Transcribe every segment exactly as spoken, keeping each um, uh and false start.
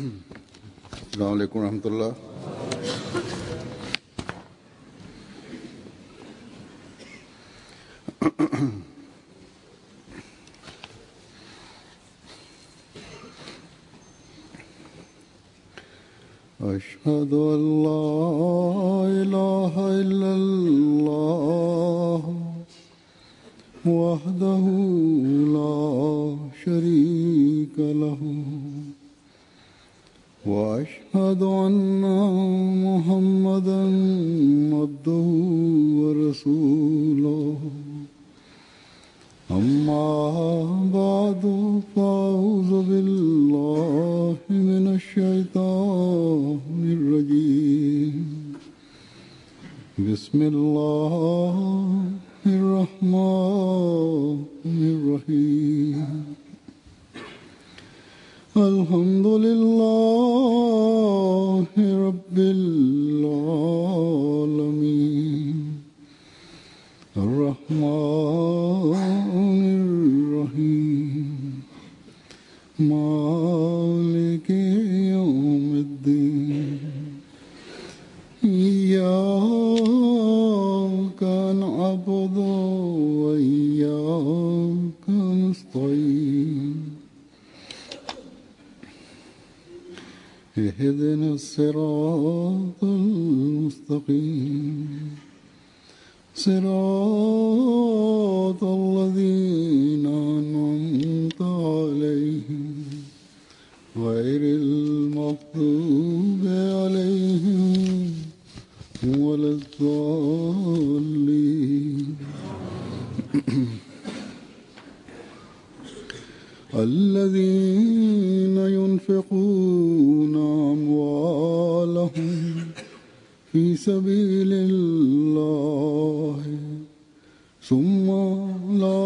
अस्सलाम वालेकुम रहमतुल्लाह। अशहदु अल्ला इलाहा इल्लल्लाह वहदहु ला शरीका लहु وأشهد أن محمدا عبده ورسوله أما بعد فأعوذ بالله من الشيطان الرجيم بسم الله الرحمن الرحيم الحمد لله رب العالمين الرحمن الرحيم مالك يوم الدين إياك نعبد وإياك نستعين اهدنا الصراط المستقيم صراط الذين أنعمت عليهم غير المغضوب عليهم ولا الضالين الذين ينفقون أموالهم في سبيل الله ثم لا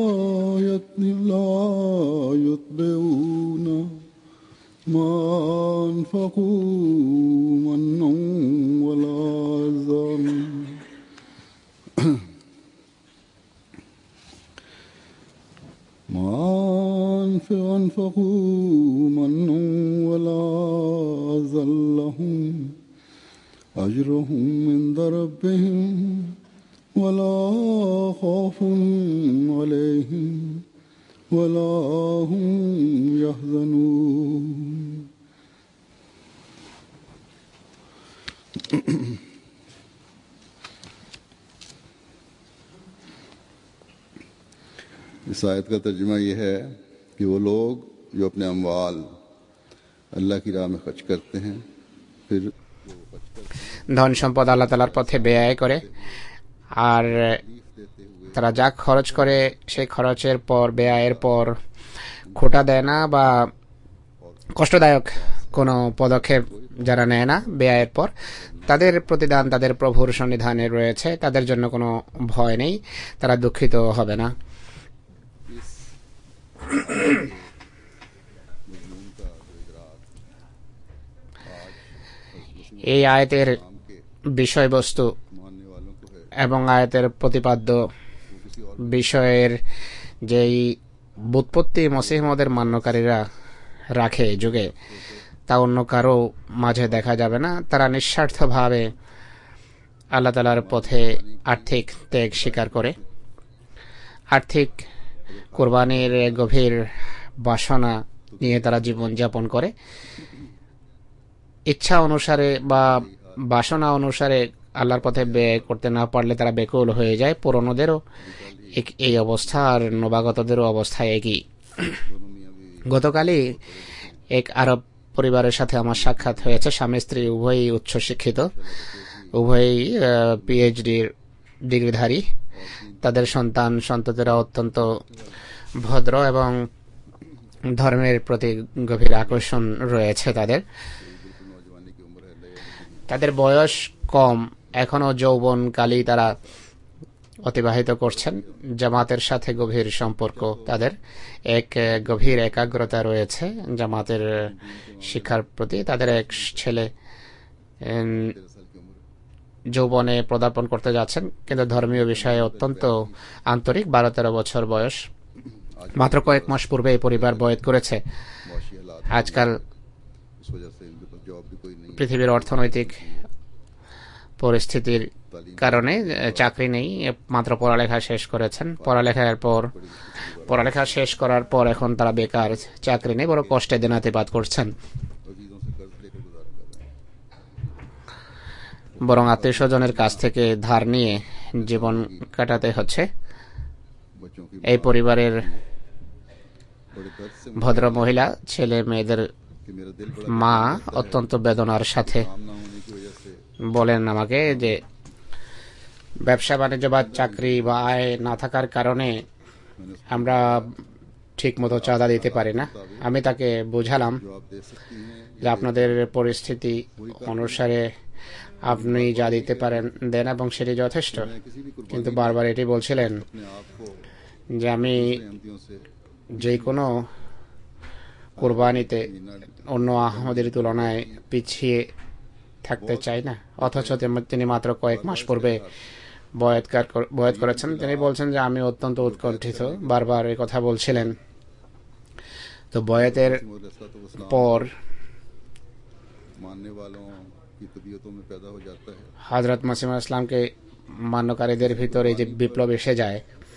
يتبعون ما أنفقوا منا ولا أذى ما أنفقوا منا ولا أذى لهم أجرهم عند ربهم ولا خوف عليهم ولا هم يحزنون इस आयत का तर्जुमा यह है कि वो लोग जो अपने अमवाल अल्लाह की राह में खर्च करते हैं फिर ধন সম্পদ আল্লাহ তাআলার পথে ব্যয় করে আর তারা যা খরচ করে সেই খরচের পর ব্যয়ের পর খোটা দেয় না বা কষ্টদায়ক কোনো পদক্ষেপ যারা নেয় না ব্যয়ের পর, তাদের প্রতিদান তাদের প্রভুর সন্নিধানে রয়েছে। তাদের জন্য কোনো ভয় নেই, তারা দুঃখিত হবে না। এই আয়াতের বিষয়বস্তু এবং আয়াতের প্রতিপাদ্য বিষয়ের যেই ব্যুৎপত্তি মসিহ মওউদের মান্যকারীরা রাখে যুগে, তা অন্য কারো মাঝে দেখা যাবে না। তারা নিঃস্বার্থভাবে আল্লাহ তাআলার পথে আর্থিক ত্যাগ স্বীকার করে, আর্থিক কোরবানির গভীর বাসনা নিয়ে তারা জীবনযাপন করে। ইচ্ছা অনুসারে বা বাসনা অনুসারে আল্লাহর পথে ব্যয় করতে না পারলে তারা বেকুল হয়ে যায়। পুরনোদেরও এই অবস্থা আর নবাগতদেরও অবস্থা একই। গতকালই এক আরব পরিবারের সাথে আমার সাক্ষাৎ হয়েছে। স্বামী স্ত্রী উভয়ই উচ্চশিক্ষিত, উভয়ই পিএইচডির ডিগ্রিধারী। তাদের সন্তান সন্ততিরা অত্যন্ত ভদ্র এবং ধর্মের প্রতি গভীর আকর্ষণ রয়েছে তাদের। তাদের বয়স কম, এখনো যৌবনকালেই তারা অতিবাহিত করছেন। জামাতের সাথে গভীর সম্পর্ক তাদের, এক গভীর একাগ্রতা রয়েছে জামাতের শিক্ষার প্রতি। তাদের এক ছেলে যৌবনে পদার্পণ করতে যাচ্ছেন, কিন্তু ধর্মীয় বিষয়ে অত্যন্ত আন্তরিক। বারো তেরো বছর বয়স, মাত্র কয়েক মাস পূর্বে এই পরিবার বয়াত করেছে। আজকাল वजह से इनके पास जॉब भी कोई नहीं है, পৃথিবীর অর্থনৈতিক পরিস্থিতির কারণে চাকরি নেই, মাত্র পড়ালেখা শেষ করেছেন। পড়ালেখার পর পড়ালেখা শেষ করার পর এখন তারা বেকার, চাকরি নেই, বড় কষ্টে দিনাতিপাত করছেন। और चीज़ों से कर्ज लेकर गुजारा कर रहे हैं। বরং আত্মীয় স্বজনের কাছ থেকে ধার নিয়ে জীবন কাটাতে হচ্ছে। बच्चों की এই পরিবারের बड़े दर्द से ভদ্র মহিলা ছেলে মেয়েদের कि मेरा दिल बड़ा মা অত্যন্ত বেদনার সাথে काम ना होने की वजह से বলেন আমাকে যে ব্যবসা বাণিজ্য বা চাকরি বা আয় না থাকার কারণে আমরা ঠিক মতো চাঁদা দিতে পারি না। আমি তাকে বোঝালাম जो आप दे सकती हैं যে আপনাদের পরিস্থিতি অনুসারে আপনি যা দিতে পারেন দেন এবং সেটি যথেষ্ট। मैं किसी भी कुर्बानी কিন্তু বারবার এটি বলছিলেন अपने आप को যে আমি सहमतियों से যে কোনো কোরবানিতে অন্য আহমদের তুলনায় পিছিয়ে থাকতে চাই না। অথচ তিনি মাত্র কয়েক মাস পূর্বে বয়াতকার বয়াত করেছেন। তিনি বলছেন যে আমি অত্যন্ত উৎকণ্ঠিত, বারবার এই কথা বলছিলেন। তো বয়াতের পর मानने वालों की तबीयतों में पैदा हो जाता है। হযরত মসিহ ইসলামকে মান্যকারীদের ভিতরে যে বিপ্লব এসে যায়,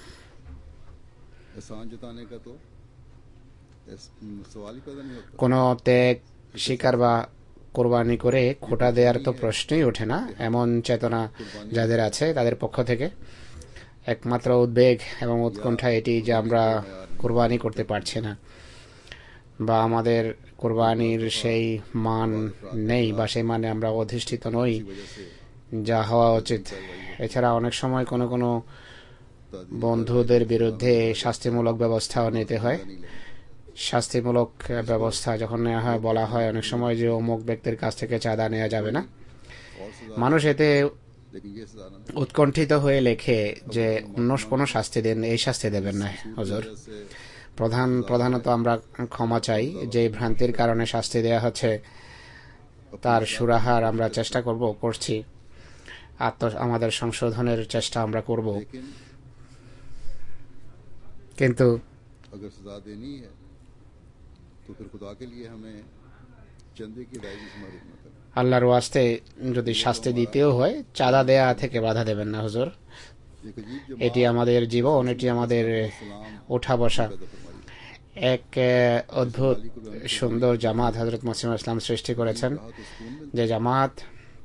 एहसान जताने का तो एस- सवाल ही पैदा नहीं होता। কোনো ত্যাগ স্বীকার বা কোরবানি করে খোটা দেওয়ার তো প্রশ্নই ওঠে না। এমন চেতনা যাদের আছে তাদের পক্ষ থেকে একমাত্র উদ্বেগ এবং উৎকণ্ঠা এটি যে আমরা কোরবানি করতে পারছি না বা আমাদের কোরবানির সেই মান নেই বা সেই মানে আমরা অধিষ্ঠিত নই যা হওয়া উচিত। এছাড়া অনেক সময় কোনো কোনো বন্ধুদের বিরুদ্ধে শাস্তিমূলক ব্যবস্থাও নিতে হয়। শাস্তিমূলক ব্যবস্থা যখন নেওয়া হয় বলা হয় অনেক সময় যে অমুক ব্যক্তির কাছ থেকে চাঁদা নেওয়া যাবে না। মানুষ এতে लेकिन ये सजा ना উৎকণ্ঠিত হয়ে লেখে যে অন্য কোনো শাস্তি দেন, এই শাস্তি দেবেন না হুজুর। से প্রধান প্রধানত আমরা ক্ষমা চাই যে ভ্রান্তির কারণে শাস্তি দেওয়া হচ্ছে, তার সুরাহার আমরা চেষ্টা করব করছি, আত্ম আমাদের সংশোধনের চেষ্টা আমরা করব। लेकिन কিন্তু अगर सजा देनी है तो फिर खुदा के लिए हमें चंदे की अदायगी से महरूम न करें। আল্লাহর ওয়াস্তে যদি শাস্তি দিতেও হয় চাঁদা দেয়া থেকে বাধা দেবেন না হুজুর। एक अजीब जो এটি আমাদের জীবন, এটি আমাদের ওঠা বসা। पैदा फरमाई এক আহ, অদ্ভুত সুন্দর জামাত হযরত মসিহ ইসলাম সৃষ্টি করেছেন, कहा तो सुकून मिलता যে জামাত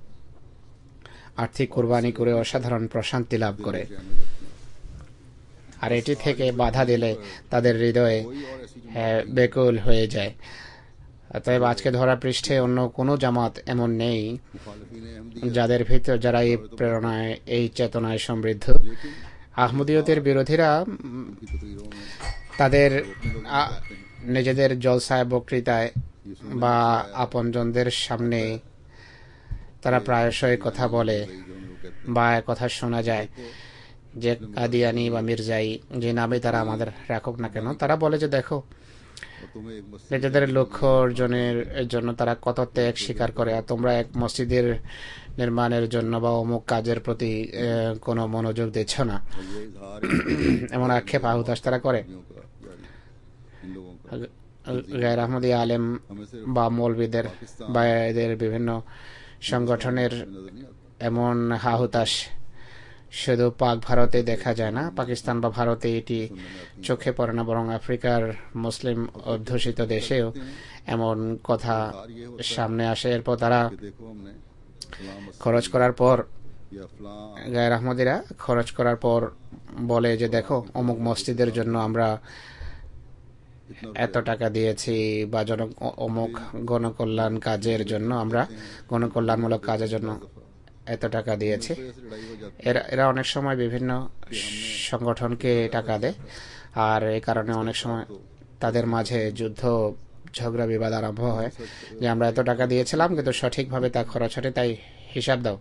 আর্থিক কোরবানি করে অসাধারণ প্রশান্তি লাভ করে, है, चैन हो जाती है। আর এটি থেকে বাধা দিলে তাদের হৃদয়ে कोई और ऐसी जो আহ, বেকুল হয়ে যায়। অতএব আজকে ধরা পৃষ্ঠে অন্য কোনো জামাত এমন নেই मुखालिफिन अहमदी যাদের ভিতর যারা এই প্রেরণায় এই চেতনায় সমৃদ্ধ। लेकिन আহমদীয়তের বিরোধীরা উম, उनकी तकरीरों में তাদের আ- নিজেদের জলসায় বক্তৃতায় বা আপনজনদের সামনে তারা প্রায়শই কথা বলে जो उनको कहते বা কথা শোনা যায় যে কাদিয়ানি বা মির্জাই যে নামে তারা আমাদের রাখুক না কেন, তারা বলে যে দেখো हैं और तुम्हें एक मस्जिद নিজেদের লক্ষ্য অর্জনের জন্য তারা কত ত্যাগ স্বীকার করে, আর তোমরা এক মসজিদের নির্মাণের জন্য বা অমুক কাজের প্রতি আহ, কোনো মনোযোগ দিচ্ছ না। ये इजहार এমন আক্ষেপ আহুতাস তারা করে। इन का जारी है। इन लोगों का গায়র আহমদী আলেম हमें सिर्फ বা মৌলবীদের বা এদের বিভিন্ন সংগঠনের नजर नहीं आता। এমন হাহুতাস শুধু পাক ভারতে দেখা যায় না, পাকিস্তান বা ভারতে এটি চোখে পড়ে না, বরং আফ্রিকার মুসলিম অধ্যুষিত দেশেও এমন কথা সামনে আসে। এরপর তারা कि देखो हमने फलां मस्जिद খরচ করার পর या फलां গায়ের আহমদিরা খরচ করার পর বলে যে দেখো অমুক মসজিদের জন্য আমরা इतना এত টাকা দিয়েছি বা জন অমুক গণকল্যাণ কাজের জন্য আমরা গণকল্যাণমূলক কাজের জন্য এত টাকা দিয়েছি। रुपये से लड़ाई हो जाती এরা এরা অনেক সময় বিভিন্ন সংগঠনকে টাকা দেয়, আর এই কারণে অনেক সময় তাদের মাঝে যুদ্ধ ঝগড়া বিবাদ আরম্ভ হয় যে আমরা এত টাকা দিয়েছিলাম কিন্তু সঠিকভাবে তা খরচ হয়নি, তাই হিসাব দাও। है।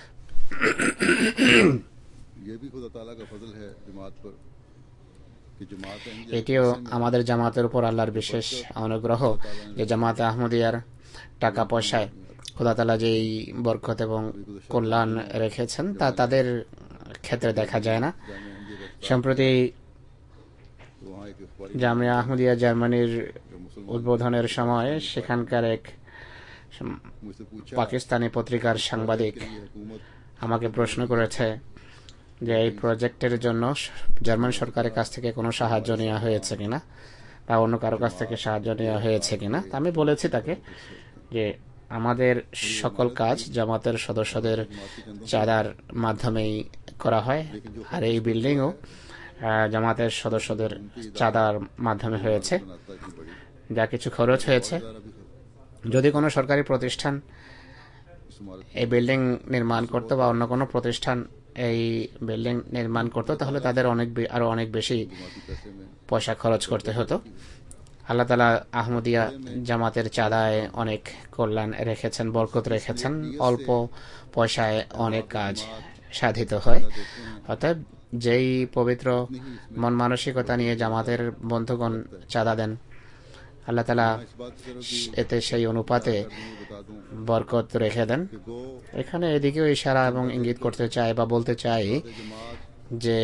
ये भी खुदा ताला का फजल है जमात पर कि जमात अहमदिया এটিও আমাদের জামাতের উপর আল্লাহর বিশেষ অনুগ্রহ যে জামাতে আহমদিয়ার টাকা পয়সায় খোদা তাআলা যেই বরকত এবং কল্যাণ রেখেছেন তা তাদের ক্ষেত্রে দেখা যায় না। जामिया अहमदिया का সম্প্রতি तो वहाँ एक अखबारी জামিয়া আহমদিয়া জার্মানির जो मुसलमान উদ্বোধনের সময় সেখানকার এক मुझसे पूछा পাকিস্তানি পত্রিকার সাংবাদিক कि ये हुकूमत আমাকে প্রশ্ন করেছে যে এই প্রজেক্টের জন্য জার্মান সরকারের কাছ থেকে কোনো সাহায্য নেওয়া হয়েছে কিনা বা অন্য কারো কাছ থেকে সাহায্য নেওয়া হয়েছে কিনা। আমি বলেছি তাকে যে আমাদের সকল কাজ জামাতের সদস্যদের চাঁদার মাধ্যমেই করা হয়, আর এই বিল্ডিংও জামাতের সদস্যদের চাঁদার মাধ্যমে হয়েছে। যা কিছু খরচ হয়েছে, যদি কোনো সরকারি প্রতিষ্ঠান এই বিল্ডিং নির্মাণ করতো বা অন্য কোনো প্রতিষ্ঠান এই বিল্ডিং নির্মাণ করতো তাহলে তাদের অনেক আরো অনেক বেশি পয়সা খরচ করতে হতো। আল্লাহ তাআলা আহমদিয়া জামাতের চাঁদায় অনেক কল্যাণ রেখেছেন, বরকত রেখেছেন। অল্প পয়সায় অনেক কাজ সাধিত হয়। অতএব যেই পবিত্র মন মানসিকতা নিয়ে জামাতের বন্ধুগণ চাঁদা দেন, আল্লাহ তাআলা এতে সেই অনুপাতে বরকত রেখে দেন। এখানে এদিকেও ইশারা এবং ইঙ্গিত করতে চাই বা বলতে চাই যে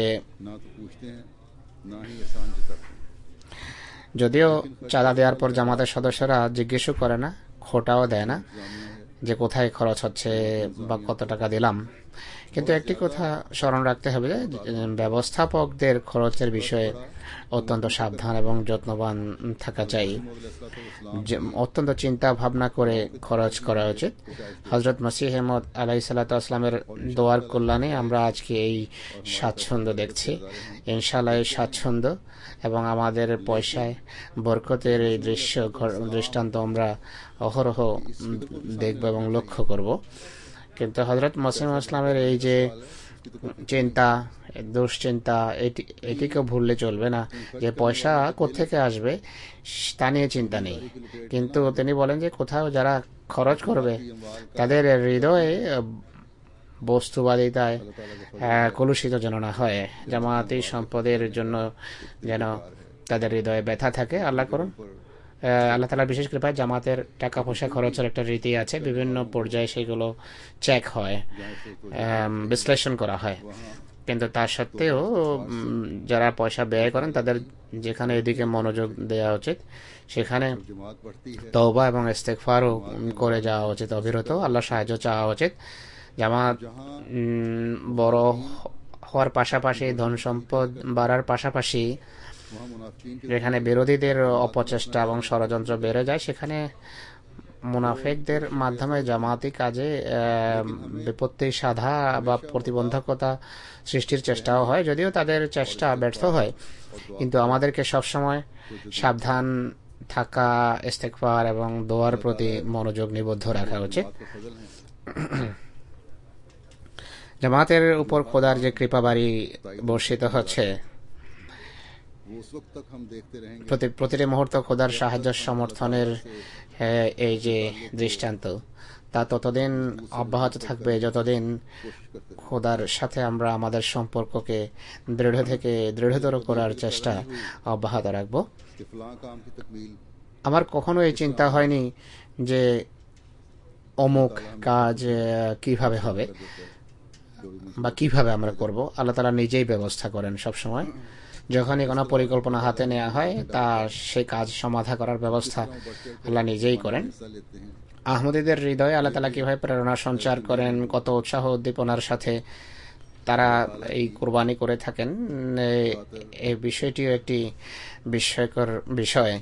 যদিও চাঁদা দেওয়ার পর জামাতের সদস্যরা জিজ্ঞেসও করে না, খোটাও দেয় না যে কোথায় খরচ হচ্ছে বা কত টাকা দিলাম, কিন্তু একটি কথা স্মরণ রাখতে হবে যে ব্যবস্থাপকদের খরচের বিষয়ে অত্যন্ত সাবধান এবং যত্নবান থাকা চাই। অত্যন্ত চিন্তা ভাবনা করে খরচ করা উচিত। হযরত মসিহ মউদ আলাইহিস সালাতু ওয়াস সালামের দোয়ার কল্যাণে আমরা আজকে এই স্বাচ্ছন্দ্য দেখছি। ইনশাআল্লাহ এই স্বাচ্ছন্দ্য এবং আমাদের পয়সায় বরকতের এই দৃশ্য দৃষ্টান্ত আমরা অহরহ দেখব এবং লক্ষ্য করব। কিন্তু হযরত মসিহ ইসলামের এই যে চিন্তা, দুশ্চিন্তা, এটি এটিকে ভুললে চলবে না যে পয়সা কোত্থেকে আসবে তা নিয়ে চিন্তা নেই, কিন্তু তিনি বলেন যে কোথাও যারা খরচ করবে তাদের হৃদয়ে বস্তুবাদিতায় কলুষিত যেন না হয়, জামায়াতি সম্পদের জন্য যেন তাদের হৃদয়ে ব্যথা থাকে। আল্লাহ করুন, আল্লাহ তাআলার বিশেষ কৃপায় জামাতের টাকা পয়সা খরচের একটা রীতি আছে, বিভিন্ন পর্যায়ে সেগুলো চেক হয়, বিশ্লেষণ করা হয়। কিন্তু তা সত্ত্বেও যারা পয়সা ব্যয় করেন তাদের যেখানে এদিকে মনোযোগ দেওয়া উচিত সেখানে তওবা এবং ইস্তেগফারও করে যাওয়া উচিত, অবিরত আল্লাহ সাহায্য চাওয়া উচিত। জামাত বড় হওয়ার পাশাপাশি, ধন সম্পদ বাড়ার পাশাপাশি যেখানে বিরোধীদের অপচেষ্টা এবং ষড়যন্ত্র বেড়ে যায় সেখানে মুনাফিকদের মাধ্যমে জামাতি কাজে বিপত্তি সাধা বা প্রতিবন্ধকতা সৃষ্টির চেষ্টাও হয়, যদিও তাদের চেষ্টা ব্যর্থ হয়। কিন্তু আমাদেরকে সবসময় সাবধান থাকা, ইস্তেগফার এবং দোয়ার প্রতি মনোযোগ নিবদ্ধ রাখা উচিত। জামাতের উপর খোদার যে কৃপাবাড়ি বর্ষিত হচ্ছে, প্রতিটি মুহূর্ত খোদার সাহায্য সমর্থনের এই যে দৃষ্টান্ত, তা ততদিন অব্যাহত থাকবে যতদিন খোদার সাথে আমরা আমাদের সম্পর্ককে দৃঢ় থেকে দৃঢ়তর করার চেষ্টা অব্যাহত রাখব। আমার কখনো এই চিন্তা হয়নি যে অমুক কাজ কিভাবে হবে বা কিভাবে আমরা করব। আল্লাহ তাআলা নিজেই ব্যবস্থা করেন সবসময়। যখনই কোনো পরিকল্পনা হাতে নেওয়া হয় তা সেই কাজ সমাধা করার ব্যবস্থা আল্লাহ নিজেই করেন। আহমদীদের হৃদয়ে আল্লাহ তাআলা কিভাবে প্রেরণা সঞ্চার করেন, কত উৎসাহ উদ্দীপনার সাথে তারা এই কুরবানি করে থাকেন, এই বিষয়টিও একটি বিস্ময়কর বিষয়।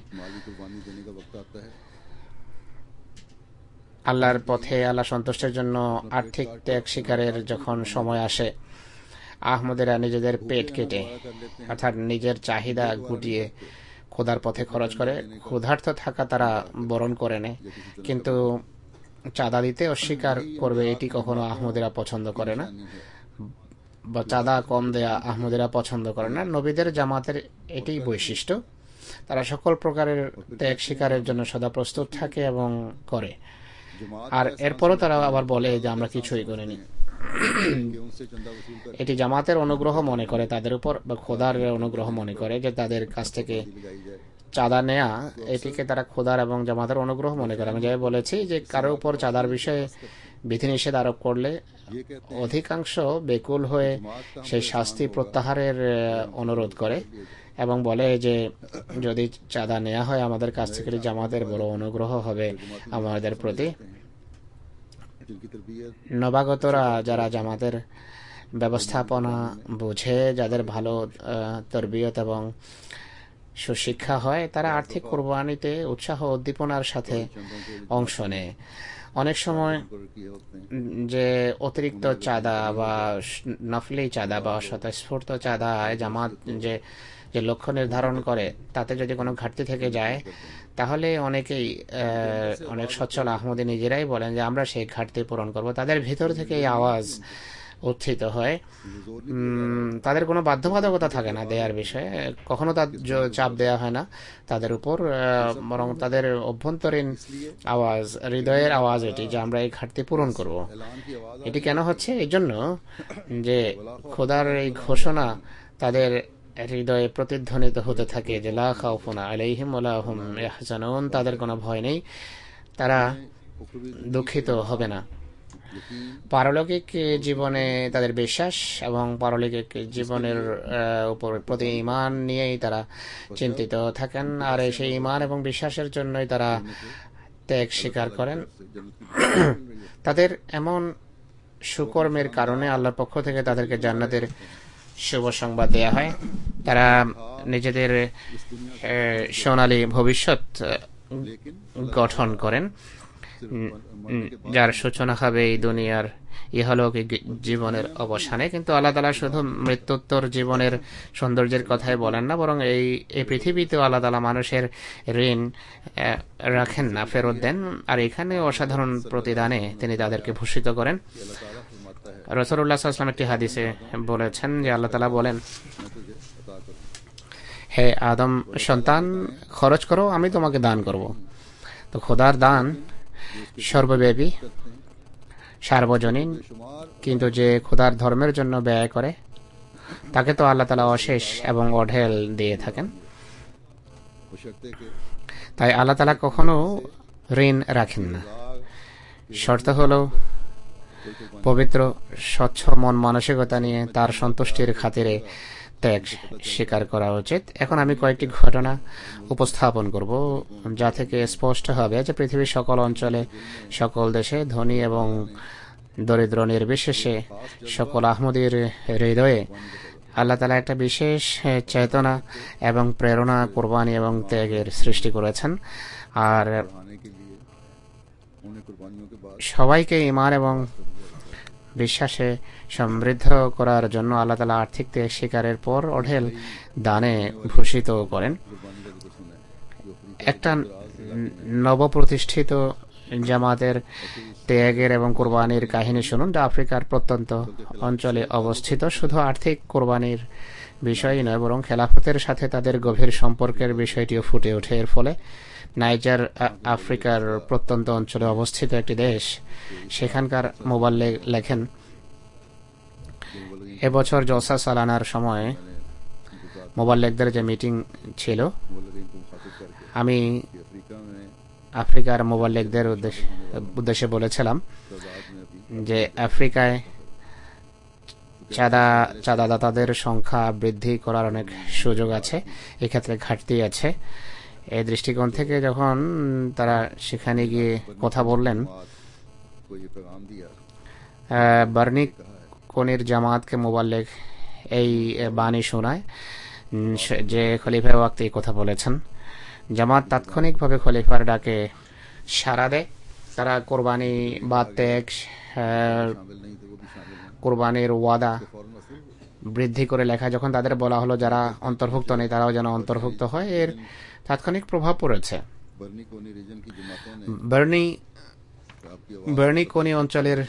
আল্লাহর পথে, আল্লাহ সন্তুষ্টের জন্য আর্থিক ত্যাগ স্বীকারের যখন সময় আসে, আহমদেরা নিজেদের পেট কেটে অর্থাৎ নিজের চাহিদা গুটিয়ে খোদার পথে খরচ করে। ক্ষুধার্ত থাকা তারা বরণ করে নেয়, কিন্তু চাঁদা দিতে অস্বীকার করবে এটি কখনো আহমদেরা পছন্দ করে না, বা চাঁদা কম দেয়া আহমদেরা পছন্দ করে না। নবীদের জামাতের এটি বৈশিষ্ট্য, তারা সকল প্রকারের ত্যাগ স্বীকারের জন্য সদা প্রস্তুত থাকে এবং করে, আর এরপরও তারা আবার বলে যে আমরা কিছুই করিনি। এটি জামাতের অনুগ্রহ মনে করে তাদের উপর, বা খোদার অনুগ্রহ মনে করে যে তাদের কাছ থেকে চাঁদা নেয়া, এটিকে তারা খোদার এবং জামাতের অনুগ্রহ মনে করে। আমি যাই বলেছি যে কারো উপর চাঁদার বিষয়ে বিধিনিষেধ আরোপ করলে অধিকাংশ বেকুল হয়ে সেই শাস্তি প্রত্যাহারের অনুরোধ করে এবং বলে যে যদি চাঁদা নেওয়া হয় আমাদের কাছ থেকে জামাতের বড় অনুগ্রহ হবে আমাদের প্রতি। নবাগতরা যারা জামাতের ব্যবস্থাপনা বুঝে, যাদের ভালো তরবিয়ত এবং সুশিক্ষা হয়, তারা আর্থিক কোরবানিতে উৎসাহ উদ্দীপনার সাথে অংশ নেয়। অনেক সময় যে অতিরিক্ত চাঁদা বা নফলি চাঁদা বা স্বতঃস্ফূর্ত চাঁদা জামাত যে যে লক্ষ্য নির্ধারণ করে, তাতে যদি কোনো ঘাটতি থেকে যায়, তাহলে অনেকেই অনেক সচ্ছল আহমদী নিজেরাই বলেন যে আমরা সেই ঘাটতি পূরণ করব। তাদের ভিতর থেকে এই আওয়াজ উত্থিত হয়। তাদের কোনো বাধ্যবাধকতা থাকে না দেওয়ার বিষয়ে, কখনো তার চাপ দেওয়া হয় না তাদের উপর, বরং তাদের অভ্যন্তরীণ আওয়াজ, হৃদয়ের আওয়াজ এটি যে আমরা এই ঘাটতি পূরণ করব। এটি কেন হচ্ছে? এই জন্য যে খোদার এই ঘোষণা তাদের হৃদয়ে প্রতিধ্বনিত হতে থাকে যে লা খাউফুন আলাইহিম ওয়া লা হুম ইয়াহজানুন, তাদের কোনো ভয় নেই, তারা দুঃখিত হবে না। পারলৌকিক জীবনে তাদের বিশ্বাস এবং পারলৌকিক জীবনের উপর প্রতি ঈমান নিয়েই তারা চিন্তিত থাকেন, আর সেই ঈমান এবং বিশ্বাসের জন্যই তারা ত্যাগ স্বীকার করেন। তাদের এমন সুকর্মের কারণে আল্লাহর পক্ষ থেকে তাদেরকে জান্নাতের শুভ সংবাদ দেয়া হয়। তারা নিজেদের সোনালী ভবিষ্যৎ গঠন করেন, যার সূচনা হবে এই দুনিয়ার ইহলৌকিক জীবনের অবসানে। কিন্তু আল্লাহ তাআলা শুধু মৃত্যুত্তর জীবনের সৌন্দর্যের কথাই বলেন না, বরং এই এই পৃথিবীতেও আল্লাহ তাআলা মানুষের ঋণ রাখেন না, ফেরত দেন, আর এখানে অসাধারণ প্রতিদানে তিনি তাদেরকে ভূষিত করেন। রাসূলুল্লাহ সাল্লাল্লাহু আলাইহি ওয়াসাল্লাম একটি হাদিসে বলেছেন যে আল্লাহ তাআলা বলেন, হে আদম সন্তান, খরচ করো, আমি তোমাকে দান করব। তো খোদার দান সর্বব্যাপী, সার্বজনীন, কিন্তু যে খোদার ধর্মের জন্য ব্যয় করে তাকে তো আল্লাহ তাআলা অশেষ এবং অঢেল দিয়ে থাকেন। তাই আল্লাহ তাআলা কখনো ঋণ রাখেন না। শর্ত হলো পবিত্র স্বচ্ছ মন মানসিকতা নিয়ে তার সন্তুষ্টির খাতিরে ত্যাগ স্বীকার করা উচিত। এখন আমি কয়েকটি ঘটনা উপস্থাপন করব, যা থেকে স্পষ্ট হবে যে পৃথিবীর সকল অঞ্চলে, সকল দেশে, ধনী এবং দরিদ্র নির্বিশেষে সকল আহমদীর হৃদয়ে আল্লাহ তাআলা একটা বিশেষ চেতনা এবং প্রেরণা কোরবানি এবং ত্যাগের সৃষ্টি করেছেন। আর সবাইকে ঈমান এবং বিশ্বাসে সমৃদ্ধ করার জন্য আল্লাহ তাআলা আর্থিক ত্যাগ স্বীকারের পর অঢেল দানে ভূষিত করেন। একটা নবপ্রতিষ্ঠিত জামাতের ত্যাগের এবং কোরবানির কাহিনী শুনুন, যা আফ্রিকার প্রত্যন্ত অঞ্চলে অবস্থিত। শুধু আর্থিক কোরবানির বিষয়ই নয়, বরং খেলাফতের সাথে তাদের গভীর সম্পর্কের বিষয়টিও ফুটে ওঠে। এর ফলে নাইজার আফ্রিকার প্রত্যন্ত অঞ্চলে অবস্থিত একটি দেশ। সেখানকার মুবাল্লিগ লেখেন, এবছর জলসা সালানার সময় মুবাল্লিগদের যে মিটিং ছিল, আমি আফ্রিকার মুবাল্লিগদের উদ্দেশ্যে বলেছিলাম যে আফ্রিকায় চাঁদা চাঁদাদাতাদের সংখ্যা বৃদ্ধি করার অনেক সুযোগ আছে, এক্ষেত্রে ঘাটতি আছে। এই দৃষ্টিকোণ থেকে যখন তারা সেখানে গিয়ে কথা বললেন, বার্নি কোনির জামাতকে মুবাল্লিগ এই বাণী শোনায় যে খলিফা ওয়াক্ত এই কথা বলেছেন। জামাত তাৎক্ষণিকভাবে খলিফার ডাকে সাড়া দেয়। তারা কোরবানি বা ত্যাগ, কোরবানির ওয়াদা বৃদ্ধি করে লেখা যখন তাদের বলা হলো যারা অন্তর্ভুক্ত নেই তারাও যেন অন্তর্ভুক্ত হয়, এর তাৎক্ষণিক প্রভাব পড়েছে। বার্নি বার্নি কোনি অঞ্চলের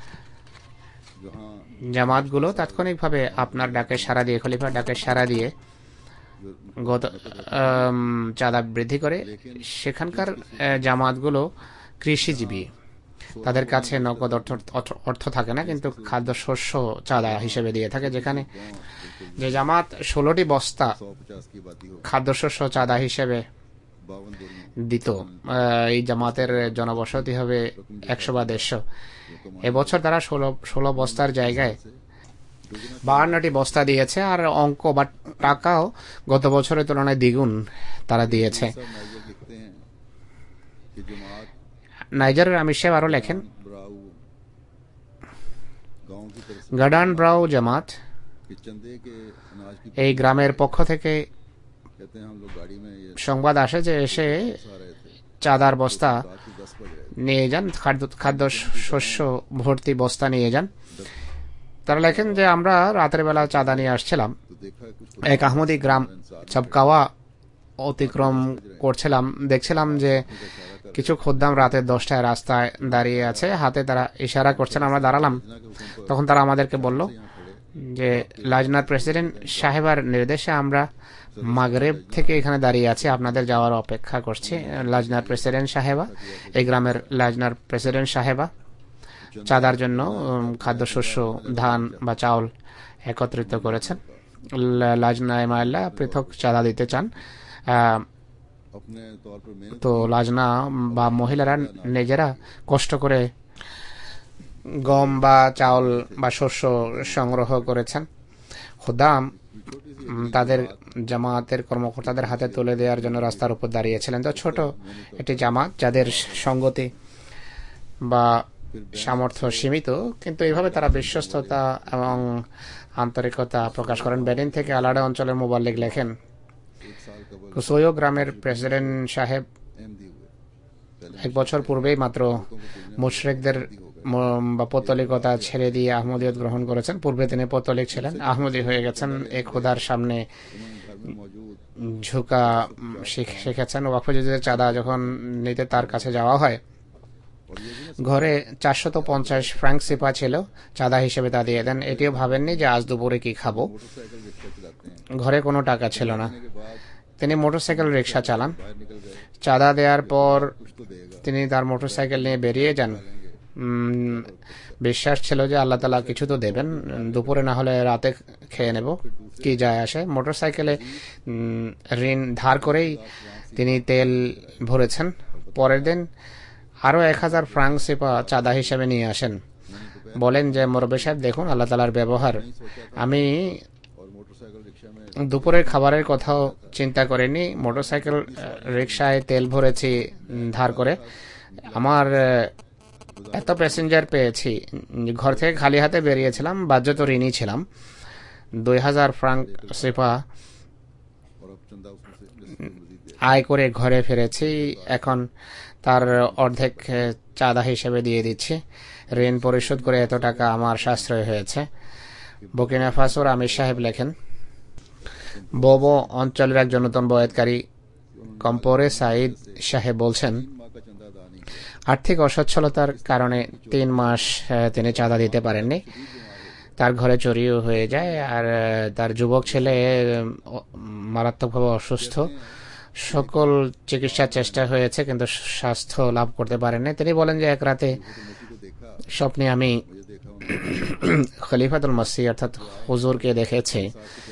জামাতগুলো তাৎক্ষণিকভাবে আপনার ডাকে সাড়া দিয়ে, খলিফার ডাকে সাড়া দিয়ে গত চাঁদা বৃদ্ধি করে। সেখানকার জামাতগুলো কৃষিজীবী, তাদের কাছে নগদ অর্থ থাকে না, কিন্তু খাদ্যশস্য চাঁদা হিসেবে দিয়ে থাকে। যেখানে যে জামাত ষোলোটি বস্তা খাদ্যশস্য চাঁদা হিসেবে দিত, এই জামাতের জনবসতি হবে একশো বা দেড়শো। এবছর তারা ষোলো ষোলো বস্তার জায়গায় বাহান্নটি বস্তা দিয়েছে, আর অঙ্ক বা টাকাও গত বছরের তুলনায় দ্বিগুণ তারা দিয়েছে। নাইজারের আমির সাহেব আরো লেখেন, গাডান ব্রাউ জামাত এই গ্রামের পক্ষ থেকে সংবাদ আসে যে এসে চাঁদার বস্তা নিয়ে যান, খাদ্য শস্য ভর্তি বস্তা নিয়ে যান। তারা লেখেন যে আমরা রাতের বেলা চাঁদা নিয়ে আসছিলাম, এক আহমদি গ্রাম চপকাওয়া অতিক্রম করছিলাম, দেখছিলাম যে কিছু খোদ্দাম রাতের দশটায় রাস্তায় দাঁড়িয়ে আছে, হাতে তারা ইশারা করছেন। আমরা দাঁড়ালাম, তখন তারা আমাদেরকে বলল যে লাজনার প্রেসিডেন্ট সাহেবার নির্দেশে আমরা মাগরেব থেকে এখানে দাঁড়িয়ে আছি, আপনাদের যাওয়ার অপেক্ষা করছি। লাজনার প্রেসিডেন্ট সাহেবা, এই গ্রামের লাজনার প্রেসিডেন্ট সাহেবা চাঁদার জন্য খাদ্যশস্য, ধান বা চাউল একত্রিত করেছেন। লাজনা এমাইল্লা পৃথক চাঁদা দিতে চান, তো লাজনা বা মহিলারা নিজেরা কষ্ট করে গম বা চাউল বা শস্য সংগ্রহ করেছেন। খুদাম তাদের জামাতের কর্মকর্তাদের হাতে তুলে দেওয়ার জন্য রাস্তার উপর দাঁড়িয়েছিলেন। তো ছোট একটি জামাত যাদের সঙ্গতি বা সামর্থ্য সীমিত, কিন্তু এইভাবে তারা বিশ্বস্ততা এবং আন্তরিকতা প্রকাশ করেন। বেনিন থেকে আলাদা অঞ্চলের মোবাল্লিক লেখেন, কুসোয়ো গ্রামের প্রেসিডেন্ট সাহেব এক বছর পূর্বেই মাত্র মুশরিকদের বা পৌত্তলিকতা ছেড়ে দিয়ে আহমদিয়ত গ্রহণ করেছেন। পূর্বে তিনি পৌত্তলিক ছিলেন, আহমদি হয়ে গেছেন। এক খোদার সামনে ঝুঁকা শিখেছেন। ওয়াকফুজুদের চাঁদা যখন নিতে তার কাছে যাওয়া হয়, ঘরে চারশত পঞ্চাশ ফ্রাঙ্ক সিপা ছিল, চাঁদা হিসেবে তা দিয়ে দেন। এটিও ভাবেননি যে আজ দুপুরে কি খাবো, ঘরে কোনো টাকা ছিল না। তিনি মোটরসাইকেল রিক্সা চালান। চাঁদা দেওয়ার পর তিনি তার মোটরসাইকেল নিয়ে বেরিয়ে যান। বিশ্বাস ছিল যে আল্লাহ তাআলা কিছু তো দেবেন, দুপুরে না হলে রাতে খেয়ে নেব, কি যায় আসে। মোটরসাইকেলে ঋণ ধার করেই তিনি তেল ভরেছেন। পরের দিন আরো এক হাজার ফ্রাঙ্ক সিপা চাঁদা হিসেবে নিয়ে আসেন। বলেন যে মুরব্বি সাহেব, দেখুন আল্লাহ তাআলার ব্যবহার, আমি দুপুরের খাবারের কথাও চিন্তা করিনি, মোটরসাইকেল রিক্সায় তেল ভরেছি ধার করে, আমার এত প্যাসেঞ্জার পেয়েছি, ঘর থেকে খালি হাতে বেরিয়েছিলাম, বাহ্যত ঋণী ছিলাম। দুই হাজার ফ্রাঙ্ক সিপা আয় করে ঘরে ফিরেছি, এখন তার অর্ধেক চাঁদা হিসেবে দিয়ে দিচ্ছি। ঋণ পরিশোধ করে এত টাকা আমার সাশ্রয় হয়েছে। বুর্কিনা ফাসোর আমির সাহেব লেখেন, বোবো অঞ্চলের একজন নতুন বয়াতকারী কম্পোরে সাইদ সাহেব বলছেন, আর্থিক অসচ্ছলতার কারণে তিন মাস তিনি চাঁদা দিতে পারেননি। তার ঘরে চুরিও হয়ে যায়, আর তার যুবক ছেলে মারাত্মকভাবে অসুস্থ। সকল চিকিৎসার চেষ্টা হয়েছে কিন্তু স্বাস্থ্য লাভ করতে পারেননি। তিনি বলেন যে এক রাতে স্বপ্নে আমি খলিফাতুল মসিহ অর্থাৎ হুজুরকে দেখেছি।